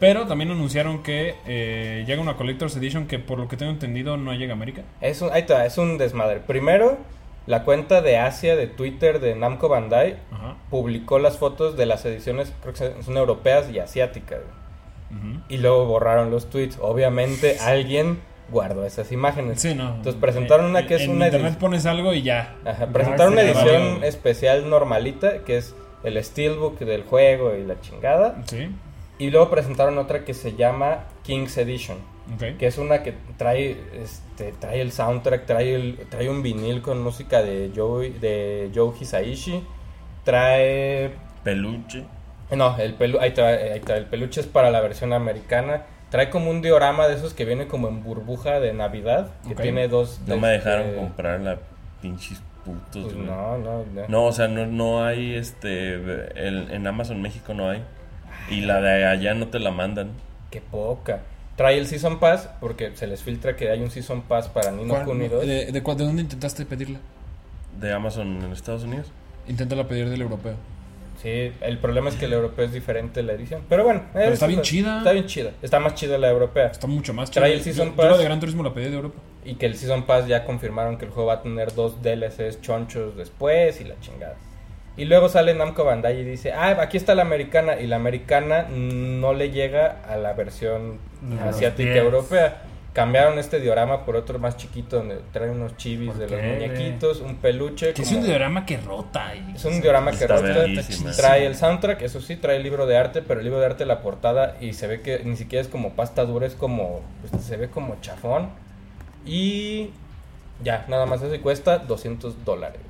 Pero también anunciaron que eh, llega una Collector's Edition que por lo que tengo entendido no llega a América. Es un, ahí está, es un desmadre. Primero, la cuenta de Asia de Twitter de Namco Bandai Ajá. publicó las fotos de las ediciones, creo que son europeas y asiáticas. Uh-huh. Y luego borraron los tweets. Obviamente alguien guardó esas imágenes. Sí, no. Entonces presentaron una que es en una internet edi- pones algo y ya. Ajá, presentaron una sí, edición vale. especial normalita, que es el steelbook del juego y la chingada. Sí. Y luego presentaron otra que se llama King's Edition, Ok. que es una que trae este trae el soundtrack, trae el, trae un vinil con música de Joe de Joe Hisaishi, trae Peluche. no, el pelu ahí trae, ahí trae, el peluche es para la versión americana, trae como un diorama de esos que viene como en burbuja de Navidad, que Ok. tiene dos No de- me dejaron de- comprar la pinches putos. pues güey. no, no, no. No, o sea, no, no hay este. el- en Amazon México no hay. Y la de allá no te la mandan. Qué poca. Trae el Season Pass, porque se les filtra que hay un Season Pass para Ni no ¿Cuál- Kuni dos. ¿De, de, cuál- de dónde intentaste pedirla? De Amazon en Estados Unidos. Inténtala pedir del europeo. Sí, el problema es que el europeo es diferente la edición. Pero bueno, Pero eso está bien es- chida. Está bien chida. Está más chida la europea. Está mucho más Trae chida. el Season Yo- Pass. Yo la de Gran Turismo la pedí de Europa. Y que el Season Pass ya confirmaron que el juego va a tener dos D L Cs chonchos después y la chingada. Y luego sale Namco Bandai y dice, ah, aquí está la americana. Y la americana no le llega a la versión De los asiática pies. europea. Cambiaron este diorama por otro más chiquito donde trae unos chivis ¿Por de los qué, güey? muñequitos, un peluche. Que es como- un diorama que rota. Y, Es un diorama que Está rota. verguísima. Trae el soundtrack, eso sí, trae el libro de arte, pero el libro de arte, la portada, y se ve que ni siquiera es como pasta dura, es como, pues, se ve como chafón. Y ya, nada más eso y cuesta doscientos dólares.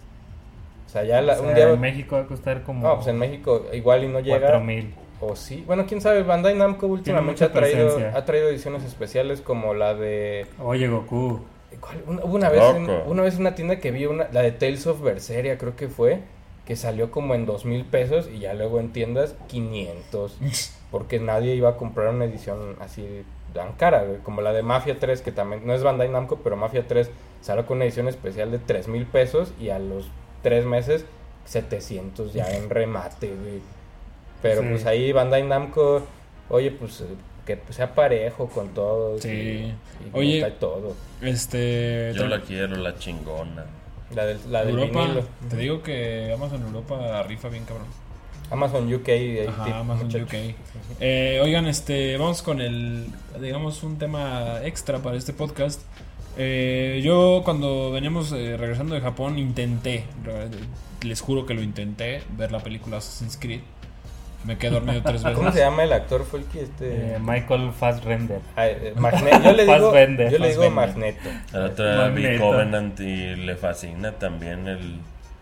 O sea, ya la- O sea, un día... en México va a costar como No, pues en México igual y no llega. cuatro mil. O sí. Bueno, quién sabe, Bandai Namco últimamente mucha ha traído, presencia. ha traído ediciones especiales como la de... Oye, Goku. ¿Cuál? Una, hubo una vez en, Loco. una vez en una tienda que vi una, la de Tales of Berseria, creo que fue, que salió como en dos mil pesos y ya luego en tiendas quinientos, porque nadie iba a comprar una edición así tan cara, güey, como la de Mafia tres, que también no es Bandai Namco, pero Mafia tres salió con una edición especial de tres mil pesos y a los tres meses setecientos ya en remate, güey. Pero Sí. pues ahí Bandai Namco, oye, pues eh, que pues, sea parejo con todos. Sí. Y, y Oye, trae todo. Este. Yo la quiero, la chingona. La del, la del Europa. vinilo. Te digo que Amazon Europa rifa bien cabrón. Amazon U K. ahí Ajá, tip, Amazon muchachos. U K. Eh, oigan, este, vamos con el, digamos, un tema extra para este podcast. Eh, yo cuando veníamos eh, regresando de Japón intenté, re- les juro que lo intenté, ver la película Assassin's Creed. Me quedé dormido tres veces. ¿Cómo se llama el actor? Fue el que este... Eh, Michael Fassbender. Ah, eh, Magne- Yo le digo, Fassbender, yo le digo Fassbender. Magneto. La otra vi Magneto. Covenant y le fascina también el,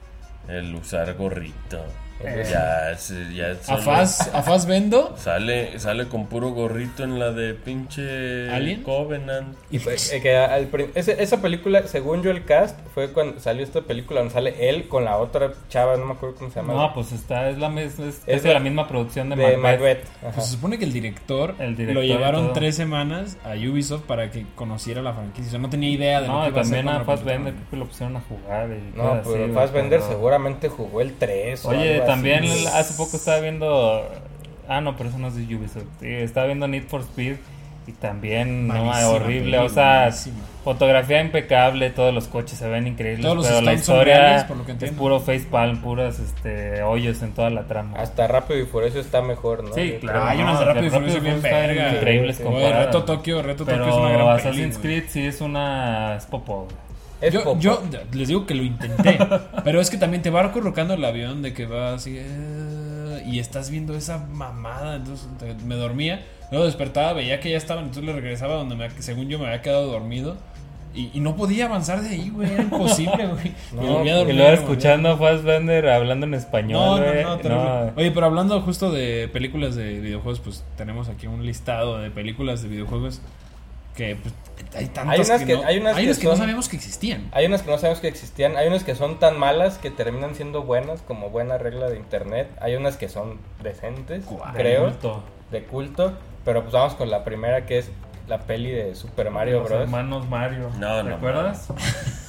el usar gorrito. Eh. Ya, es- ya A solo- Faz, a Faz Vendo. Sale, sale con puro gorrito en la de pinche ¿Alien? Covenant. Y fue, eh, que al prin- ese- esa película, según yo el cast, fue cuando salió esta película donde sale él con la otra chava, no me acuerdo cómo se llama. No, pues está, es la, mis- es, Es casi la- la misma producción de, de Macbeth. Macbeth. Ajá. Pues se supone que el director, El director lo y llevaron todo. tres semanas a Ubisoft para que conociera la franquicia. O sea, no tenía idea de lo No, que y iba a hacer también a cuando lo Fassbender presentaron. creo que lo pusieron a jugar. Y No, cosas pero así, güey, Fassbender pero- seguramente jugó el tres o Oye, algo también así. hace poco estaba viendo... Ah, no, pero eso no es de Ubisoft. Sí, estaba viendo Need for Speed y también, no, Malísima horrible. O película, sea, malísima. fotografía impecable, todos los coches se ven increíbles, Todos los pero la stunts son historia reales, por lo que es entiendo. puro facepalm, puras este, hoyos en toda la trama. Hasta Rápido y Furioso está mejor, ¿no? Sí, Yo claro. creo. Hay unas de No, Rápido y de Furioso bien Rápido y Furioso verga. están increíbles Sí, Oye, comparadas. Reto Tokio, Reto Pero Tokio es una gran Assassin's peli, güey. Creed sí es una... es popó, güey. Es yo, popo. yo les digo que lo intenté, pero es que también te va acurrucando el avión de que va así eh, y estás viendo esa mamada, entonces te- me dormía, luego despertaba, veía que ya estaban, entonces le regresaba donde me, según yo me había quedado dormido y, y no podía avanzar de ahí, güey, era imposible, güey. No, Me volvía a Y dormir, luego me escuchando a Fassbender hablando en No, español, no, güey. no, terrible. Oye, pero hablando justo de películas de videojuegos, pues tenemos aquí un listado de películas de videojuegos que pues, hay tantas Hay unas que, que- no, hay unas que no son- sabíamos que existían. Hay unas que no sabemos que existían, hay unas que son tan malas que terminan siendo buenas como buena regla de internet, hay unas que son decentes, ¿Cuál? creo, Culto. de culto, pero pues vamos con la primera que es la peli de Super Mario Los Bros. hermanos Mario. No, ¿Te no, acuerdas?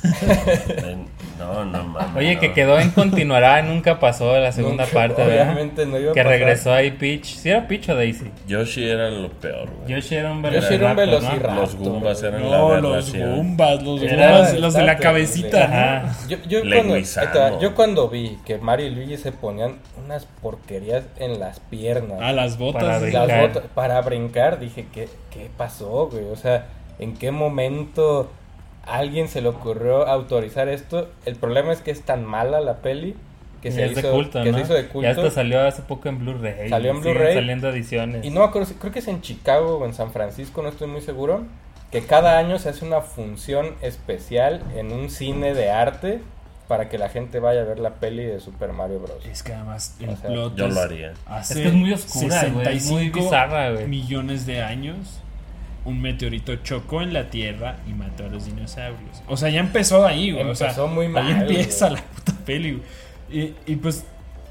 No, no mames. Oye, no. que quedó en continuará, nunca pasó la segunda Nunca, parte, ¿verdad? obviamente no iba a Que pasar. regresó ahí Peach. ¿Sí era Peach o Daisy? Yoshi era lo peor, güey. Yoshi era un Yoshi era un velociraptor, ¿no? velociraptor. Los Goombas eran la No, los aberración. Goombas, los Era- Goombas, los de la está cabecita, terrible. ¿no? Ajá. Yo, yo, Le cuando, guisamos. ahí te va, yo cuando vi que Mario y Luigi se ponían unas porquerías en las piernas, Ah, las botas. Para ¿sí? las brincar. botas, para brincar, dije, ¿qué, ¿qué pasó, güey? O sea, ¿en qué momento a alguien se le ocurrió autorizar esto? El problema es que es tan mala la peli que, se, es hizo, de culto, que ¿no? se hizo de culto. Ya hasta salió hace poco en Blu-ray. Salió en Siguen Blu-ray. saliendo ediciones. Y no me acuerdo, si- creo que es en Chicago o en San Francisco, no estoy muy seguro, que cada año se hace una función especial en un cine de arte para que la gente vaya a ver la peli de Super Mario Bros. Es que además el O sea, plot Yo es- lo haría. Hace Es que es muy oscura, güey, es muy sesenta y cinco bizarra, güey. millones de años, un meteorito chocó en la Tierra y mató a los dinosaurios. O sea, ya empezó ahí, güey. O sea, Empezó muy ahí mal, empieza güey. la puta peli, güey. Y, y pues...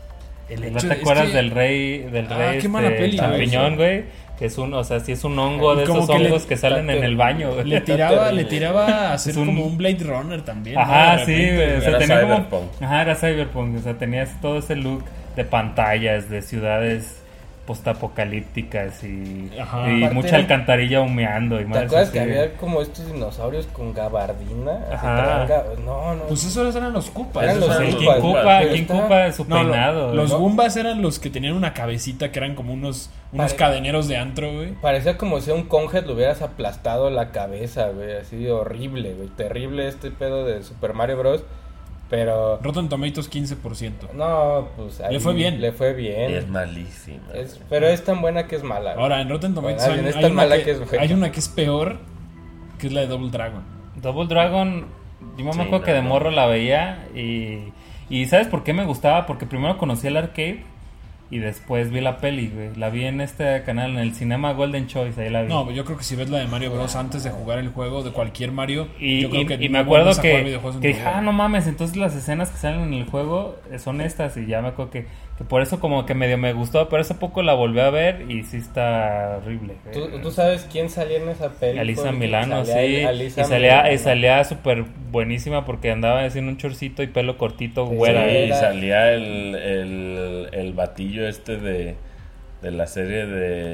El ¿No hecho te es acuerdas que- del rey, del Ah, rey qué mala este, peli, güey. champiñón, güey? Que es un, o sea, sí es un hongo Y de como esos que le- hongos que salen en el baño, güey. Le tiraba, le terrible. tiraba a hacer Es un- como un Blade Runner también. ¿no? Ajá, De sí, repente, güey. O sea, Era tenía como. cyberpunk. Ajá, era cyberpunk. O sea, tenías todo ese look de pantallas, de ciudades postapocalípticas y, Ajá. y Aparte mucha era- alcantarilla humeando. Y ¿Te madres acuerdas así, que güey. había como estos dinosaurios con gabardina? Así Ajá. traían ga- No, no. Pues esos eran los Koopas. Eran esos los eran Sí, los ¿Quién Goombas. culpa, Pero ¿quién está- culpa de su No, lo- peinado? los ¿no? Goombas eran los que tenían una cabecita que eran como unos, unos Pare- cadeneros de antro, güey. Parecía como si a un Conhead le hubieras aplastado la cabeza, güey. Así horrible, güey. Terrible este pedo de Super Mario Bros. Pero... Rotten Tomatoes quince por ciento. No, pues... ahí Le fue bien. Le fue Es bien. malísima. Es- pero es tan buena que es mala. güey. Ahora, en Rotten Tomatoes Bueno, hay, es hay tan una mala que, que es buena. hay una que es peor, que es la de Double Dragon. Double Dragon, yo me Sí, acuerdo no, que de no. morro la veía y, y ¿sabes por qué me gustaba? Porque primero conocí el arcade y después vi la peli, güey. La vi en este canal, en el Cinema Golden Choice, ahí la vi. No, yo creo que si ves la de Mario Bros. Antes de jugar el juego de cualquier Mario, Y, yo creo y- que y no me acuerdo vuelves a jugar que, videojuegos en que tu dije, vida. ah, no mames, entonces las escenas que salen en el juego son estas y ya me acuerdo que, que por eso como que medio me gustó, pero hace poco la volví a ver y sí está horrible. ¿Tú, tú sabes quién salía en esa peli? Alisa Porque Milano, salía sí, Alisa y salía, Milano. y salía súper buenísima porque andaba haciendo un chorcito y pelo cortito, Sí, güera. Sí, ¿eh? era- salía el, el, el batillo este de, de la serie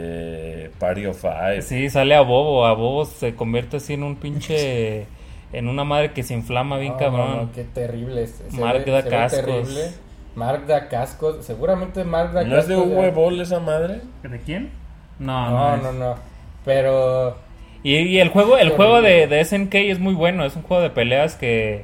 de Party of Five. Sí, sale a Bobo, a Bobo se convierte así en un pinche, en una madre que se inflama bien No, cabrón. no, no, qué terrible. Se, se Mark ve- da se ve cascos. terrible. Mark da cascos. Seguramente Mark da ¿No es de cascos. Uwe ya- Boll esa madre? ¿De quién? No, No, es- no, no. Pero... Y, y el juego, el Qué juego de, horrible. de S N K es muy bueno, es un juego de peleas que,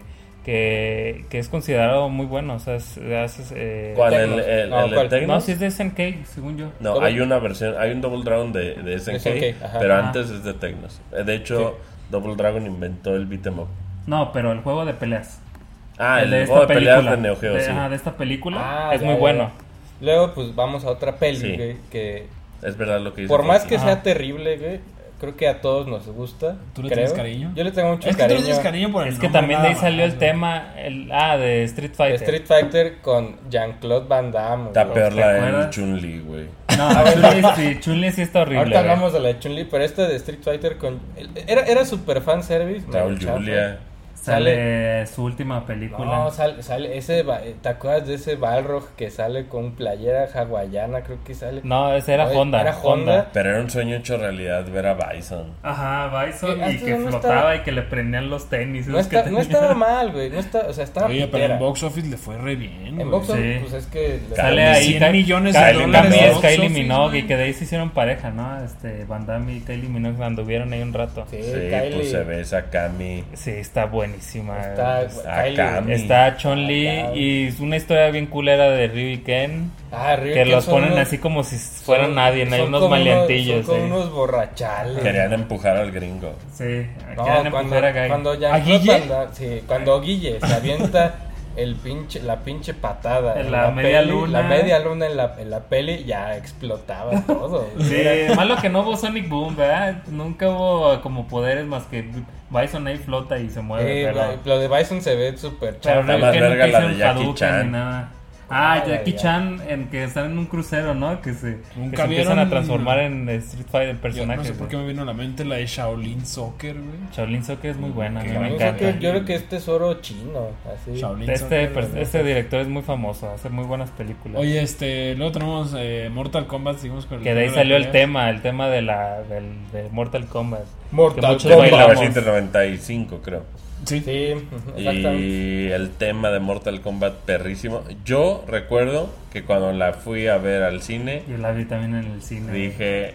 que, que es considerado muy bueno, o sea, es, es, eh, ¿Cuál? ¿El, Tecnos. el, No, el de ¿cuál? Tecnos? No, sí es de S N K, según yo. No, ¿Cómo? hay una versión, hay un Double Dragon de, de S N K, S N K, ajá. pero Ajá. antes es de Tecnos. Eh, De hecho, Double Dragon inventó el beat'em up. No, pero el juego de peleas. Ah, el, de juego de esta peleas película. de Neo Geo, de, sí. ajá, de esta película Ah, es ya, muy ya, bueno. ya. Luego, pues vamos a otra peli, Sí. güey, que Es verdad lo que dice. por más Joaquín. que Ajá. sea terrible, güey, creo que a todos nos gusta. ¿Tú le creo. tienes cariño? Yo le tengo mucho Es que tú le cariño. tienes cariño por el Es que nombre, también de ahí nada salió más, el güey. tema, el, ah, de Street Fighter. Street Fighter con Jean-Claude Van Damme. Está güey. peor ¿te la del acuerdas? Chun-Li, güey. No, Chun-Li sí, Chun-Li sí está horrible. Ahorita güey. hablamos de la de Chun-Li, pero esta de Street Fighter con... Era, era super fan service. Raúl medio chafa. Julia. Sale su última película. No, sale, sale ese, ba- ¿te acuerdas de ese Balrog que sale con playera hawaiana? Creo que sale. No, ese era Oye, Honda. era Honda. Pero era un sueño hecho realidad ver a Bison. Ajá, Bison Que y antes que no flotaba estaba- y que le prendían los tenis. No, esos que está, no tenía. estaba mal, güey. No está, o sea, estaba Oye, pero pitera. en Box Office le fue re bien, En güey. box office, Sí. pues es que... le- Sale Casi ahí cien Ka- millones de Kylie- dólares Kylie de es box Kylie office, Minogue güey. y que de ahí se hicieron pareja, ¿no? Este, Van Damme y Kylie Minogue anduvieron ahí un rato. Sí, Sí, Kylie. pues se ve esa Kami. Sí, está buenísima. Está, Ah, Kylie. Cami. Está Chun-Li Ah, y es una historia bien culera de Ryu y Ken. Ah, Ryu Que Ken los son ponen unos- así como si fueran son- nadie, hay son unos como maleantillos. Son como eh. unos borrachales. Querían empujar al gringo. Sí, No, quieren cuando, empujar a Guy. cuando ¿A Jean-Claude Guille? Van Damme- sí, cuando Guille se avienta el pinche, la pinche patada En la media peli, luna. la media luna en la, en la peli, ya explotaba todo. Sí, Era- malo que no hubo Sonic Boom, ¿verdad? Nunca hubo como poderes más que Bison ahí flota y se mueve. Sí, pero lo de Bison se ve súper pero chafa. Está más Ryu Ken verga nunca la de hicieron Jackie Hadouken Chan. ni nada. Ah, Ay, Jackie ay, Chan, en que están en un crucero, ¿no? Que se, Nunca que se empiezan vieron- a transformar en Street Fighter Yo personajes. no sé por qué güey. me vino a la mente la de Shaolin Soccer, güey. Shaolin Soccer es muy buena, a mí Yo me creo encanta. que- Yo creo que es tesoro chino, así. Shaolin Este, Soccer, per- güey. este director es muy famoso, hace muy buenas películas. Oye, este, luego tenemos eh, Mortal Kombat, seguimos con el que de ahí tema de salió el peleas. tema, el tema de la del, de Mortal Kombat. Mortal que muchos Kombat. mil bailamos. novecientos noventa y cinco, creo. Sí. Sí, ujú, exactamente. Y el tema de Mortal Kombat perrísimo. Yo recuerdo que cuando la fui a ver al cine, Yo la vi también en el cine. dije,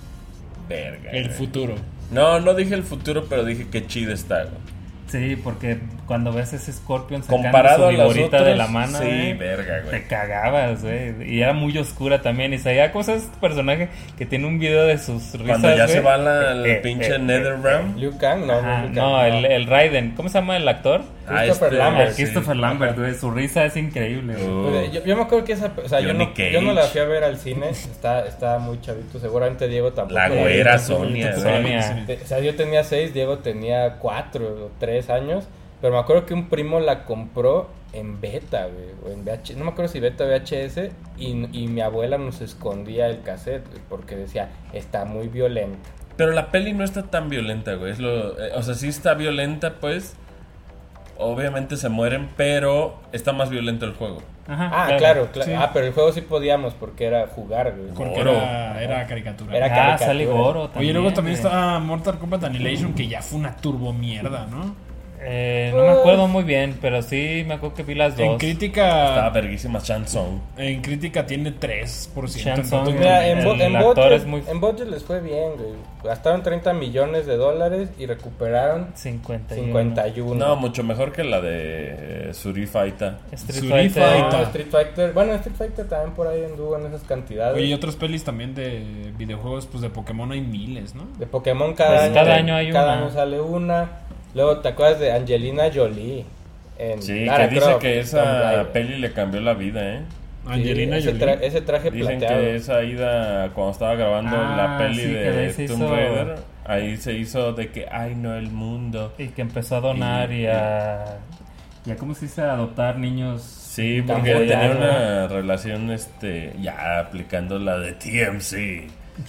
verga. El güey". futuro. No, no dije el futuro, pero dije que chido está, güey. Sí, porque cuando ves ese Scorpion sacando Comparado su a las viborita otras, de la mano, sí, güey, verga, güey. te cagabas, güey. Y era muy oscura también. Y sabía cosas, este personaje que tiene un video de sus risas, Cuando ya güey. se va la, el Eh, pinche eh, NetherRealm. Liu Kang, no, Ajá, no, Liu Kang, no, el, el Raiden. ¿Cómo se llama el actor? Ah, Christopher este, Lambert. Ah, Christopher sí. Lambert, güey. Su risa es increíble, güey. Uh. Pues, yo, yo me acuerdo que esa, o sea, yo Johnny no, Cage. yo no la fui a ver al cine, está, está muy chavito, seguramente Diego tampoco. La la güera vio. Sonia, güey. Sonia. Te- O sea, yo tenía seis, Diego tenía cuatro o tres años, pero me acuerdo que un primo la compró en beta, güey, o en V H, no me acuerdo si beta o V H S, y, y mi abuela nos escondía el cassette, güey, porque decía, está muy violenta. Pero la peli no está tan violenta, güey. Es lo, eh, o sea, sí está violenta, pues. Obviamente se mueren, pero está más violento el juego. Ajá, Ah, claro, claro. Sí. Ah, pero el juego sí podíamos porque era jugar, güey. Porque Goro. era, era caricatura. Era Ah, caricatura. sale Goro también. Oye, luego también güey. está Mortal Kombat Annihilation, que ya fue una turbo mierda, ¿no? Eh, no me acuerdo muy bien, pero sí me acuerdo que vi las dos. En Estaba crítica, verguísima Shansung. en crítica tiene tres por ciento. Shang Tsung. Entonces, Mira, en, bo- El en actor budget, es muy- en budget les fue bien, güey. Gastaron treinta millones de dólares y recuperaron cincuenta y uno. cincuenta y uno. No, mucho mejor que la de eh, Surifaita. Street Street Fighter. Fighter. No, Street Fighter, bueno, Street Fighter también por ahí anduvo en esas cantidades. Oye, y otras pelis también de videojuegos, pues de Pokémon hay miles, ¿no? De Pokémon cada Pues año. cada año hay cada una. año sale una. Luego, ¿te acuerdas de Angelina Jolie? En Sí, Lara que dice Croft, que Tomb esa Raider. peli le cambió la vida, ¿eh? Sí, Angelina ese, Jolie. tra- ese traje Dicen plateado. que esa ida cuando estaba grabando Ah, la peli sí, que de ahí de se Tomb hizo- Raider, ahí se hizo de que, ay no, el mundo. Y que empezó a donar y, Y- a... y a, ¿cómo se dice? A adoptar niños. Sí, porque Camboyano. tenía una relación, este, ya aplicando la de T M C.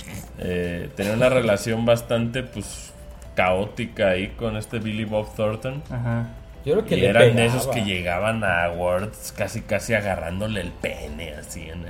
Eh, tenía una relación bastante, pues, caótica ahí con este Billy Bob Thornton. Ajá. Yo creo que Y le eran de pegaba. esos que llegaban a awards casi casi agarrándole el pene así en,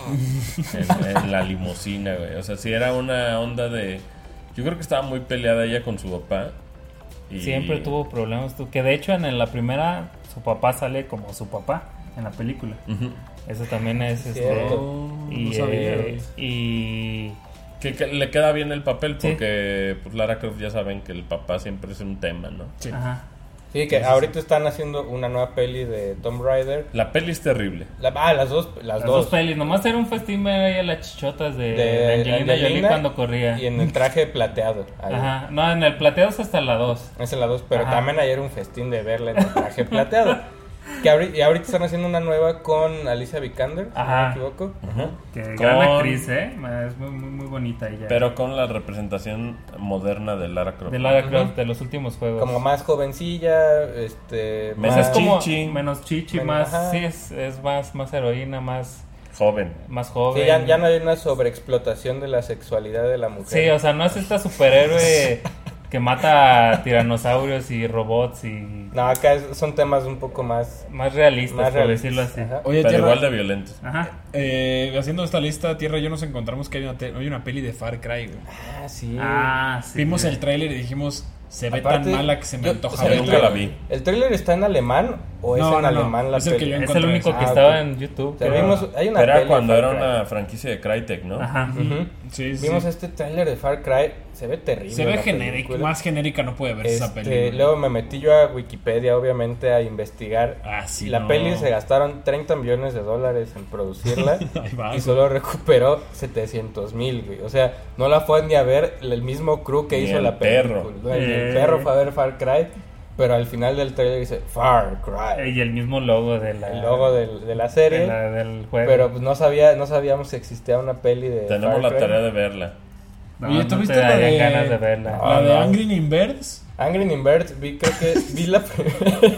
el, en, en la limusina, güey. O sea, sí era una onda de... Yo creo que estaba muy peleada ella con su papá. Y... Siempre tuvo problemas. tú- Que de hecho en la primera su papá sale como su papá en la película. Ujú. Eso también es... este, Cierto. Oh, y, no sabía, eh, güey. y... Que, que le queda bien el papel Sí. porque pues Lara Croft ya saben que el papá siempre es un tema, ¿no? Sí. Ajá. Sí, que ahorita están haciendo una nueva peli de Tomb Raider. La peli es terrible. La- ah, las dos. Las, Las dos. dos pelis. Nomás era un festín ver ahí a las chichotas de, De Angelina, Jolie Angelina cuando corría. Y en el traje plateado. ahí. Ajá. No, en el plateado es hasta la dos. Esa es la dos, pero Ajá. también ayer un festín de verla en el traje plateado. Que ahori- y ahorita están haciendo una nueva con Alicia Vikander, si no Ajá. me equivoco. Ajá. Que Con- gran actriz, ¿eh? Es muy, muy, muy bonita ella. Pero con la representación moderna de Lara Croft. De Lara Croft, de los últimos juegos. Como más jovencilla, este... Menos Pues es más- como chichi. menos chichi, Men- más... ajá. Sí, es, es más, más heroína, más, Joven. más joven. Sí, ya, ya no hay una sobreexplotación de la sexualidad de la mujer. Sí, o sea, no es esta superhéroe que mata a tiranosaurios y robots y... No, acá es- son temas un poco más... Más realistas, Más por realistas. decirlo así. Ajá. Oye, Pero Tierra, igual de violentos. Ajá. eh, haciendo esta lista, Tierra y yo nos encontramos que hay una, te- hay una peli de Far Cry, güey. Ah, sí. Ah, sí. Vimos el tráiler y dijimos, se ve Aparte, tan mala que se me yo- antoja o sea, Yo el verla. nunca la trailer- vi. ¿El tráiler está en alemán o es No, en no, no, alemán la es el que peli? yo Es el encontré. único que Ah, estaba ok. en YouTube. O sea, creo. vimos, hay una Era peli de cuando Far era Cry. una franquicia de Crytek, ¿no? Ajá. Ujú. Sí, sí. Vimos este tráiler de Far Cry, se ve terrible. Se ve la genérico, película. más genérica no puede verse esa Este, peli. güey. luego me metí yo a Wikipedia, obviamente, a investigar. Ah, sí, la no. peli se gastaron treinta millones de dólares en producirla Ahí va, y güey. solo recuperó setecientos mil, güey. O sea, no la fue ni a ver el mismo crew que Ni hizo el la película. perro. No, ni el Eh. perro fue a ver Far Cry, pero al final del trailer dice Far Cry. Y el mismo logo de la... El logo del- de la de serie. la- del juego. Pero pues no sabía, no sabíamos si existía una peli de Tenemos Far la Cry. tarea de verla. No, Oye, no ¿tú te viste la darían de- ganas de verla. Ah, La de no. Angry Birds. Angry Birds, vi, creo que vi la primera,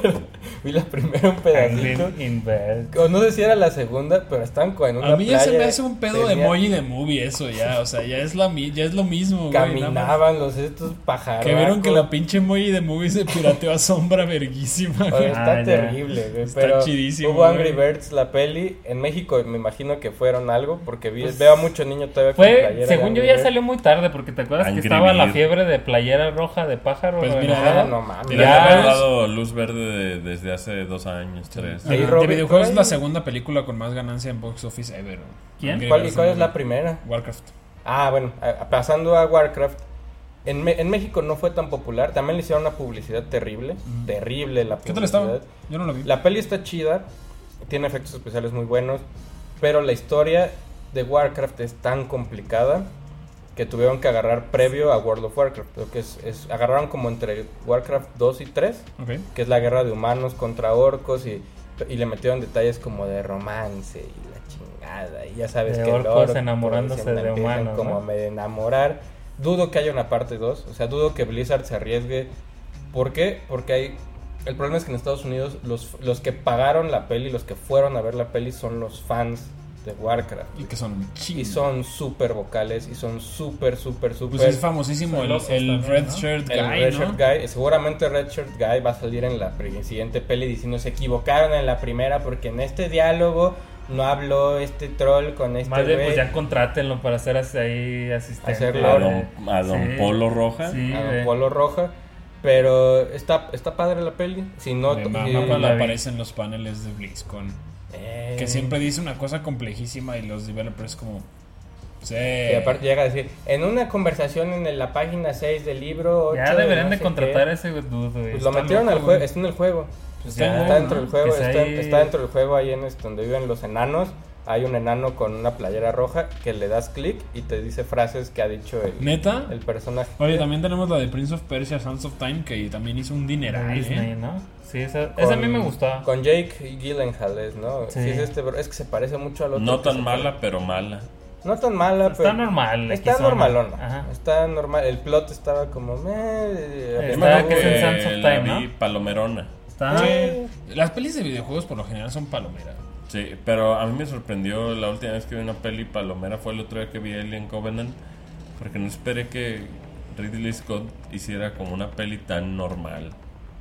vi la primera un pedacito. Angry Invert. O no sé si era la segunda, pero estaban como en una A mí ya se me playa, hace un pedo de tenía- emoji de movie eso ya, o sea, ya es, la, mi- ya es lo mismo, güey. nada más. Caminaban los estos pajaros. Que vieron que la pinche emoji de movie se pirateó a sombra verguísima, güey. Está Ah, ya. terrible, güey. Está Pero chidísimo, hubo Angry güey. Birds, la peli. En México me imagino que fueron algo, porque vi, veo a mucho niño todavía con Fue, playera de según yo Angry ya Birds. salió muy tarde, porque te acuerdas Angry que estaba la Bird. fiebre de playera roja de pájaro. Pues güey, mira, enojada. Ah, no mames. Le Ya. habían dado luz verde de- desde hace dos años, tres. Ahí De Robin, videojuegos por es la ahí. segunda película con más ganancia en box office ever. güey. ¿Quién? Angry ¿Cuál, ¿Y Birds cuál es en la movie. primera? Warcraft. Ah, bueno, a- pasando a Warcraft. En, Me- en México no fue tan popular. También le hicieron una publicidad terrible. Terrible la ¿Qué tal publicidad. estaba? Yo no lo vi. La peli está chida. Tiene efectos especiales muy buenos. Pero la historia de Warcraft es tan complicada que tuvieron que agarrar previo a World of Warcraft. Lo que es, es agarraron como entre Warcraft dos y tres, Ok. que es la guerra de humanos contra orcos, y, y le metieron detalles como de romance y la chingada. Y ya sabes De que el orcos orco enamorándose se de empiezan humanos, como ¿no? a medio enamorar. Dudo que haya una parte dos. O sea, dudo que Blizzard se arriesgue. ¿Por qué? Porque hay... El problema es que en Estados Unidos los, los que pagaron la peli, los que fueron a ver la peli son los fans de Warcraft. Y que son Y chingos. son súper vocales y son súper, súper, súper... Pues es famosísimo el, celosos el también, Red ¿no? Shirt el Guy, Red ¿no? Shirt Guy. Seguramente Red Shirt Guy va a salir en la pri- siguiente peli diciendo se equivocaron en la primera porque en este diálogo no habló este troll con este Más bien, güey. pues ya contrátenlo para hacer así ahí asistente. Hacer A lore. Don, a don Sí. Polo Roja. Sí, a güey. Polo Roja. Pero está, está padre la peli. Si no... Me y- mama y- cuando la vi. aparecen los paneles de BlizzCon. Eh, Que siempre dice una cosa complejísima y los developers como... Sí. Y aparte llega a decir, en una conversación en la página seis del libro Ya ocho deberían no de sé contratar qué, a ese dude, güey. pues lo está metieron loco, al juego, güey. está en el juego. Pues Está ya, en Está ¿no? dentro del juego, Que sea está, ahí- está dentro del juego ahí en este, donde viven los enanos. Hay un enano con una playera roja que le das clic y te dice frases que ha dicho el, ¿Neta? el personaje. Oye, también tenemos la de Prince of Persia, Sands of Time, que también hizo un de dineral, Disney, ¿eh? ¿no? Sí, esa, Con- esa a mí me gustó. Con Jake Gyllenhaal, es, ¿no? Sí. Sí, es, este, bro- es que se parece mucho al otro. No que tan se mala, parece. pero mala. No tan mala, Está pero... normal. Está Xona. normalona. Ajá. Está normal. El plot estaba como... meh, Está Yo me acuerdo que es en Sands que of la Time, vi ¿no? palomerona. Está... Sí. Las pelis de videojuegos por lo general son palomeras. Sí, pero a mí me sorprendió la última vez que vi una peli palomera fue el otro día que vi Alien Covenant, porque no esperé que Ridley Scott hiciera como una peli tan normal.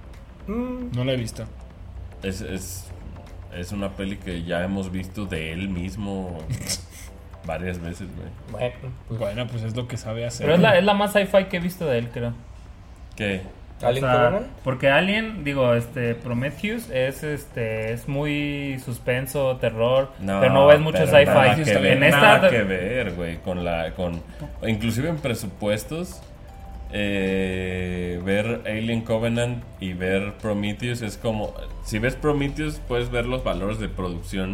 Mm, No la he visto. Es, es, es una peli que ya hemos visto de él mismo varias veces, güey. bueno, pues, Bueno, pues es lo que sabe hacer. Pero es la, es la más sci-fi que he visto de él, creo. ¿Qué? Alien O sea, Covenant. porque Alien, digo, este Prometheus es este es muy suspenso, terror, pero no ves mucho pero nada sci-fi. que ver, En esta nada que ver, güey, con la con inclusive en presupuestos eh, ver Alien Covenant y ver Prometheus es como si ves Prometheus puedes ver los valores de producción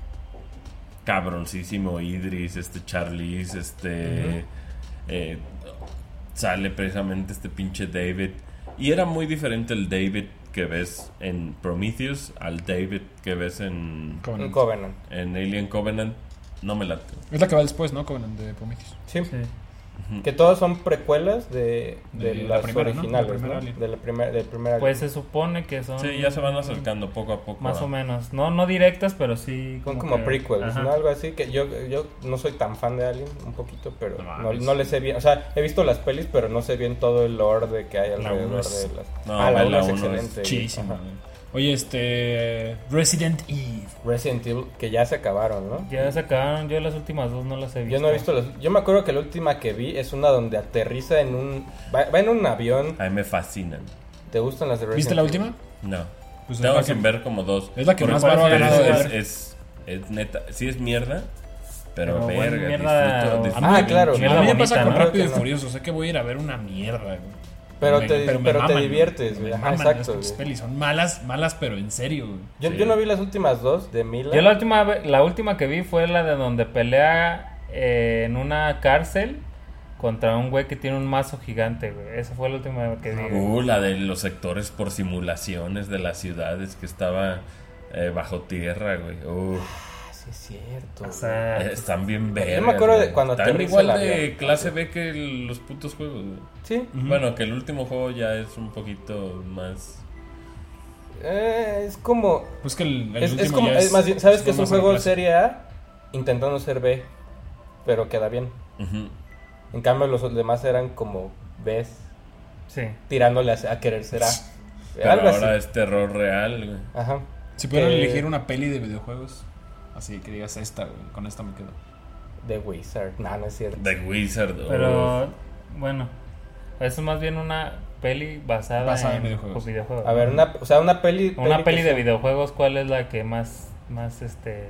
cabroncísimo. Idris, este Charlize, este eh, sale precisamente este pinche David. Y era muy diferente el David que ves en Prometheus al David que ves en, Covenant. Un Covenant. en Alien Covenant. No me late. Es la que va después, ¿no? Covenant de Prometheus. Sí. Sí. Que todos son precuelas de, de, De la las primera, ¿no? originales, La primera ¿no? Alien. De la primera, del primer Pues Alien. se supone que son Sí, ya se van acercando poco a poco. más a- o menos, no no directas, pero sí Son como que- prequels, ajá. ¿no? Algo así. Que yo, yo no soy tan fan de Alien, un poquito, pero No no, mames. no le sé bien. O sea, he visto las pelis, pero no sé bien todo el lore de que hay La alrededor uno es- de las. No, ah, la ve, uno la es uno es excelente. Chidísimo. Ajá. Oye, este... Resident Evil. Resident Evil, que ya se acabaron, ¿no? Ya sacaron, yo las últimas dos no las he visto. Yo no he visto las. Yo me acuerdo que la última que vi es una donde aterriza en un. Va, va en un avión. A mí me fascinan. ¿Te gustan las de Resident ¿Viste la Evil? última? No. Pues es Tengo la sin que- ver como dos. es la que Porque más varo ha pero ganado es, de- es, es, es neta. Sí es mierda. Pero, Pero, bueno, verga, mierda- disfruto, disfruto Ah, bien claro. chido. A mí me bonita, pasa con ¿no? Rápido y Creo que no. Furioso. Sé que voy a ir a ver una mierda, güey. Pero Me- te, me pero te maman, diviertes, me güey. Ajá, maman exacto. esas güey. pelis. Son malas, malas, pero en serio, güey. Yo, Sí. yo no vi las últimas dos de Mila. Yo la última ve- la última que vi fue la de donde pelea eh, en una cárcel contra un güey que tiene un mazo gigante, güey. Esa fue la última que vi. güey. Uh, la de los sectores por simulaciones de las ciudades que estaba eh, bajo tierra, güey. Uh, Ah, sí, es cierto. O sea, eh, están bien vergas. me acuerdo de güey. cuando Están aterriza igual el de avión. clase B que el- los putos juegos, güey. Sí. Ujú. Bueno, que el último juego ya es un poquito más Eh, es como... Pues que el, el Es, es último como... ya es más bien, ¿sabes que es un más a la juego clase. serie A intentando ser B? Pero queda bien. Ujú. En cambio, los demás eran como Bs Sí. tirándole a, a querer ser A. Pero Algo ahora así. es terror real, güey. Ajá. Si pudieran Que- elegir una peli de videojuegos, así que digas esta, güey, con esta me quedo. The Wizard. No, no es cierto. The Wizard. oh. Pero, bueno, eso es más bien una peli basada, Basada en en videojuegos. videojuegos. A ver, una, o sea, una peli... Una peli que de sea- videojuegos, ¿cuál es la que más, más este...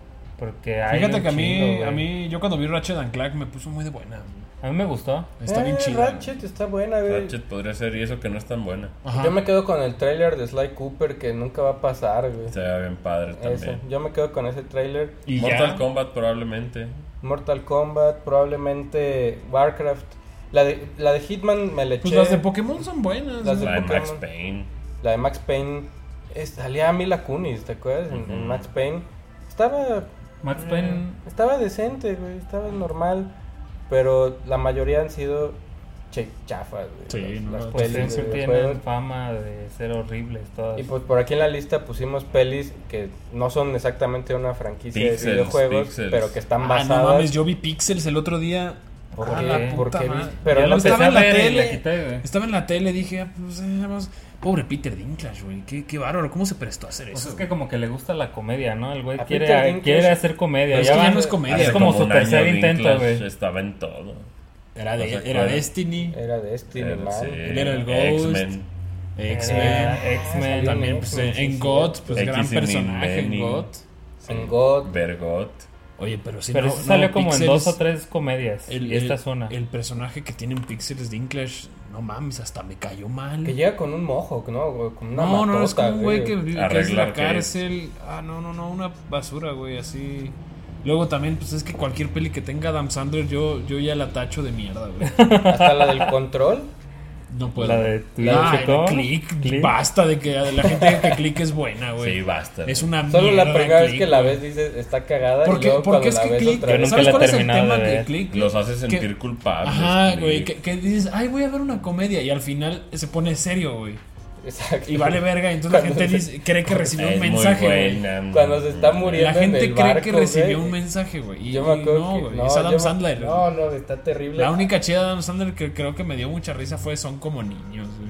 Porque hay Fíjate un que a mí, chingo, güey. a mí, yo cuando vi Ratchet and Clank me puso muy de buena. A mí me gustó. Está bien Eh, chida. Ratchet está buena, güey. Ratchet podría ser y eso que no es tan buena. Ajá. Yo me quedo con el trailer de Sly Cooper que nunca va a pasar, güey. Se ve bien padre Ese. también. Yo me quedo con ese trailer. Y Mortal ya, Kombat probablemente. Mortal Kombat, probablemente Warcraft. La de, la de Hitman me le eché. pues las de Pokémon son buenas. Las ¿no? de La de Max Pokémon. Payne. La de Max Payne. es- salía Mila Kunis, ¿te acuerdas? En, en Ujú. Max Payne. Estaba... Max eh, Payne... Estaba decente, güey. Estaba normal. Pero la mayoría han sido che- chafas, güey. Sí, las, no, las no, Pues pelis de siempre videojuegos. tienen fama de ser horribles todas. Y pues por aquí en la lista pusimos pelis que no son exactamente una franquicia Pixels, de videojuegos, Pixels. pero que están Ah, basadas. no mames, yo vi Pixels el otro día. ¿Por Ah, qué? la ¿Por puta qué madre. viste? Pero Yo no lo estaba empecé en a la ver y tele. la quité, güey. Estaba en la tele, dije, ah, pues, eh, vamos. Pobre Peter Dinklage, güey. Qué, qué bárbaro, ¿cómo se prestó a hacer Pues eso? es que como que le gusta la comedia, ¿no? El güey A quiere, Peter Dinklage- quiere hacer comedia. Pero es que ya van- no es comedia, Hace Es como un su tercer año intento, Dinklage güey. Estaba en todo. Era, de, ¿No se era acuerdan? Destiny, Era Destiny, Era, man. sí, Él era el Ghost. X-Men. X-Men. Era X-Men. salió También, en pues, X-Men, en, sí, en sí. GOT, pues gran X-Men personaje en Many. GOT. Sí. En God. Vergot. Oye, pero si Pero no, sí no, salió como en Pixels, dos o tres comedias. El, y esta el- es una. el personaje que tiene en Pixels Dinklage, no mames, hasta me cayó mal. Que llega con un mojo, ¿no? Güey, con una No, no, es matota, como un güey que, vive- que es de Arreglar la que cárcel. Ah, no, no, no, una basura, güey, así. Luego también, pues es que cualquier peli que tenga Adam Sandler, yo, yo ya la tacho de mierda, güey. Hasta la del control. No puedo. La de Twitch, Ah, ¿cómo? Click, Click. basta de que la gente diga que Click es buena, güey. Sí, basta. Es una Solo mierda la primera vez Click, que la güey. ves dices está cagada ¿Por y qué? luego Porque cuando es la que ves Click, otra Yo vez. nunca ¿sabes la he cuál es el terminado tema de de ver. Click? Los hace sentir Que- culpables. Ajá, Click. güey, que, que dices, ay, voy a ver una comedia y al final se pone serio, güey. Exacto. Y vale verga, y entonces la Cuando gente se- dice, cree que recibió Es un muy mensaje, güey. buena. Cuando se está muriendo. La gente en el cree barco, que recibió güey. un mensaje, güey. Y, Yo me acuerdo y no, que güey, no, es Adam yo me- Sandler. No, no, está terrible. La única chida de Adam Sandler que creo que me dio mucha risa fue Son como niños, güey.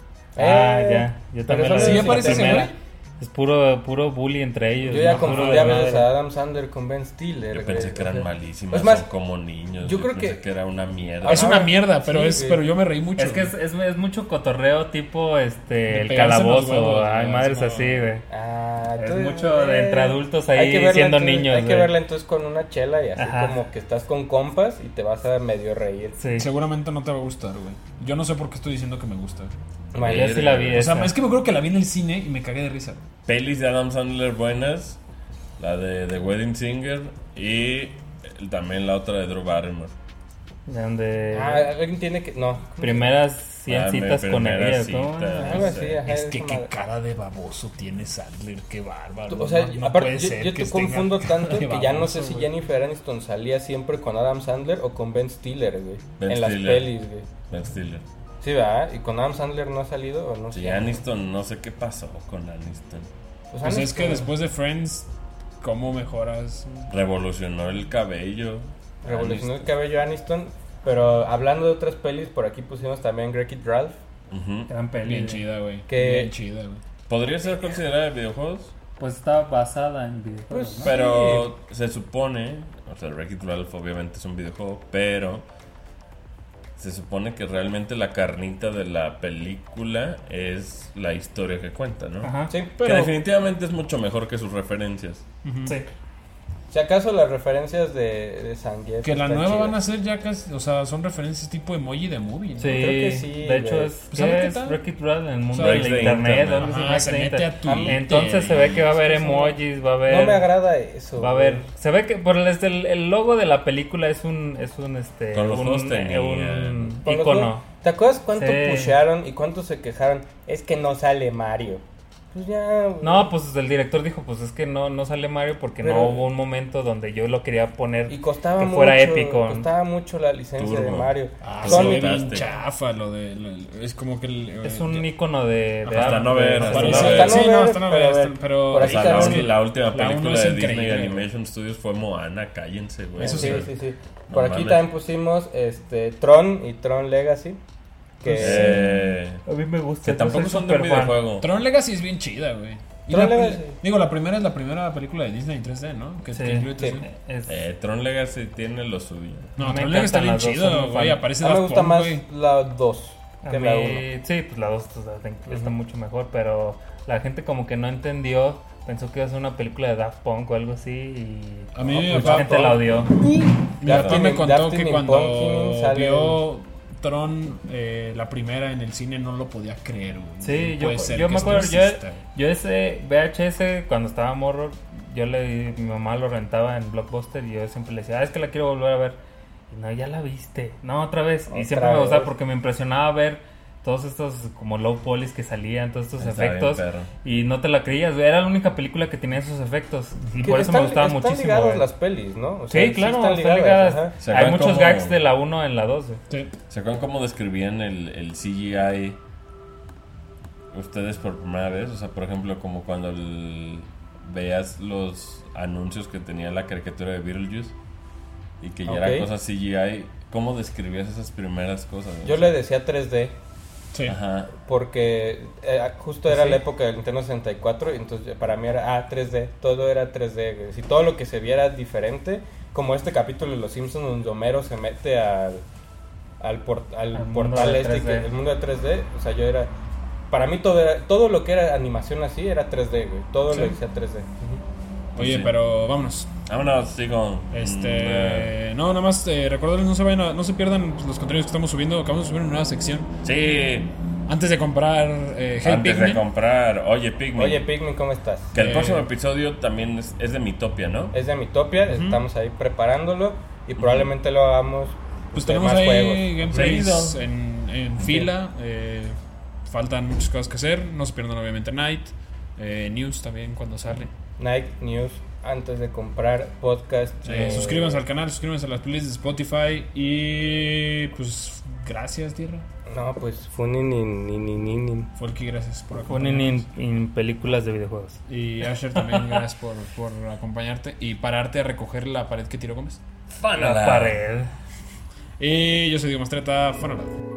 Ah, Eh, ya. Yo pero también eso la no ¿Sí vi es la aparece ese primera. güey? Es puro, puro bully entre ellos. Yo ya ¿no? Puro confundí a veces desmadre. a Adam Sandler con Ben Stiller. Yo güey. pensé que eran O sea, malísimas. Es más, son como niños. yo creo pensé que- que era una mierda. Es una mierda, pero sí, es güey. pero yo me reí mucho. Es que es, güey. es, es mucho cotorreo tipo este De el pegarse en los calabozo. huevos, Ay, güey, madres así así, como- güey. Ah, Es entonces, mucho de eh, entre adultos hay ahí que verla siendo entonces- niños. Hay que güey. verla entonces con una chela y así Ajá. como que estás con compas y te vas a medio reír. Sí. Seguramente no te va a gustar, güey. Yo no sé por qué estoy diciendo que me gusta. Bueno, Yo sí la vi O sea, esa. es que me acuerdo que la vi en el cine y me cagué de risa. Pelis de Adam Sandler buenas. La de The Wedding Singer. Y el- también la otra de Drew Barrymore. Donde Ah, alguien tiene que. No. primeras cien Ah, mi citas con primera ella. ¿cómo? cita. Algo así, ajá, Es esa que qué madre. cara de baboso tiene Sandler, qué bárbaro. O sea, no, no aparte, puede yo, ser yo que te tenga confundo cara tanto de que ya no baboso, sé si güey. Jennifer Aniston salía siempre con Adam Sandler o con Ben Stiller, güey. Ben en las Stiller. pelis, güey. Ben Stiller. Sí, ¿verdad? ¿Y con Adam Sandler no ha salido o no sé? Sí, Aniston, no sé qué pasó con Aniston. Pues, Pues es Aniston- que después de Friends, ¿cómo mejoras? Revolucionó el cabello. Revolucionó el Aniston. cabello Aniston. Pero hablando de otras pelis, por aquí pusimos también Wreck-It Ralph. Ujú. Gran peli. Bien güey. chida, güey. Que- Bien chida, güey. ¿Podría ser considerada de videojuegos? Pues está basada en videojuegos. Pues, ¿no? Pero se supone, o sea, Wreck-It Ralph obviamente es un videojuego, pero se supone que realmente la carnita de la película es la historia que cuenta, ¿no? Ajá. Sí, Que pero definitivamente es mucho mejor que sus referencias. Sí. si acaso las referencias de, de Zangief Que la están nueva chidas. van a ser ya casi, o sea, son referencias tipo emoji de movie, ¿no? Sí, Creo que sí, de hecho güey. es, Pues, ¿sabe qué ¿qué es tal? Wreck-It Ralph en el mundo O sea, del Breaks the internet? internet. algo así, Ajá, Breaks se the mete a internet. Twitter. Entonces se ve que va a haber emojis, va a haber... No me agrada eso. Va a güey. haber, se ve que por el, este, el, el logo de la película es un, es un este, Con los un, juegos tenía. un Con los icono. juegos- ¿Te acuerdas cuánto Sí. pushearon y cuánto se quejaron? Es que no sale Mario. pues ya... No, pues el director dijo, pues es que no, no sale Mario porque Pero- no hubo un momento donde yo lo quería poner Y costaba que mucho, fuera épico. costaba mucho la licencia Turbo. de Mario. Ah, Sony- se Sony, ve bien Fantástico. chafa lo de... lo- es como que... El, Es eh, un ya- icono de... de Hasta arte, no ver, de- hasta Parece- no ver. sí, no, hasta no pero ver, a ver, hasta- pero... por O ahí sea, está la, el- ul- la última la uno película es de increíble, Disney güey. Animation Studios fue Moana, cállense, güey. Eso Sí, sí. sí, sí. No Por aquí mames. también pusimos este Tron y Tron Legacy. Que Eh, A mí me gusta. que yo tampoco soy son de un superfan. videojuego. Tron Legacy es bien chida, güey. Y Tron la- Legacy. Digo, la primera es la primera película de Disney en tres D, ¿no? Que, Sí, que incluye sí. tres D. Es- Eh, Tron Legacy tiene lo suyo. No, Me Tron Legacy está encantan bien las dos, soy chido, muy güey. fan. Aparece a mí me Daft gusta Punk, más güey. la dos A que mí, la uno. sí, pues la dos está mucho mejor, pero la gente como que no entendió, pensó que iba a ser una película de Daft Punk o algo así y A mí No, me pues mucha gente la odió. Mi Daft papá me Punk- contó Daft que Punk cuando Pumpkin sale- vio Tron, eh, la primera en el cine, no lo podía creer, güey. Sí, No yo, puede ser yo que me esto acuerdo, yo, exista. yo ese V H S cuando estaba morro, yo le, mi mamá lo rentaba en Blockbuster y yo siempre le decía, ah, es que la quiero volver a ver. Y no, ya la viste, no, otra vez. Y Otra siempre me gustaba vez. porque me impresionaba ver todos estos como low polis que salían, todos estos Está bien, efectos. perro. Y no te la creías, güey, era la única película que tenía esos efectos. Y Que por eso me están- gustaba están muchísimo. ligados güey. las pelis, ¿no? O Sí, sea, claro, están están ligadas. ajá. ¿Se Hay acuerdan muchos cómo- gags de la uno en la dos. güey. Sí. ¿Se acuerdan cómo describían el, el C G I ustedes por primera vez? O sea, por ejemplo, como cuando el- veas los anuncios que tenía la caricatura de Beetlejuice y que ya Ok. eran cosas C G I. ¿Cómo describías esas primeras cosas? Yo le decía tres D Sí. Ajá. porque eh, justo era Sí. la época del Nintendo sesenta y cuatro y entonces para mí era ah, tres D, todo era tres D. güey. Si todo lo que se viera diferente, como este capítulo de Los Simpsons donde Homero se mete al al, por- al Al mundo portal de este, tres D. que, el mundo de tres D, o sea, yo era para mí todo era, todo lo que era animación así era tres D, güey. Todo Sí. lo decía tres D. Oye, Sí. pero vámonos. Vámonos, sigo. Este, no, nada más eh, recordarles, no se vayan a- no se pierdan pues, los contenidos que estamos subiendo. Acabamos de subir una nueva sección. Sí. Antes de comprar eh, Hey Antes Pikmin. de comprar. Oye, Pikmin. Oye, Pikmin, ¿cómo estás? que el eh, próximo episodio también es, es de Mitopia, ¿no? Es de Mitopia, estamos ahí preparándolo y probablemente lo hagamos Pues de tenemos más ahí juegos. gameplays Seguido. en, en fila. eh, faltan muchas cosas que hacer. No se pierdan, obviamente, Night. eh, News también cuando sale. Night News antes de comprar podcast. Eh, eh, suscríbanse al canal, suscríbanse a las playlists de Spotify. Y pues, gracias, Tierra. No, pues Funin ni ni ni ni ni. Folky, gracias por Ponen acompañarnos. en, en películas de videojuegos. Y Asher también, gracias por, por acompañarte y pararte a recoger la pared que tiró Gómez. La pared. Y yo soy Diego Mastreta, Fonolab.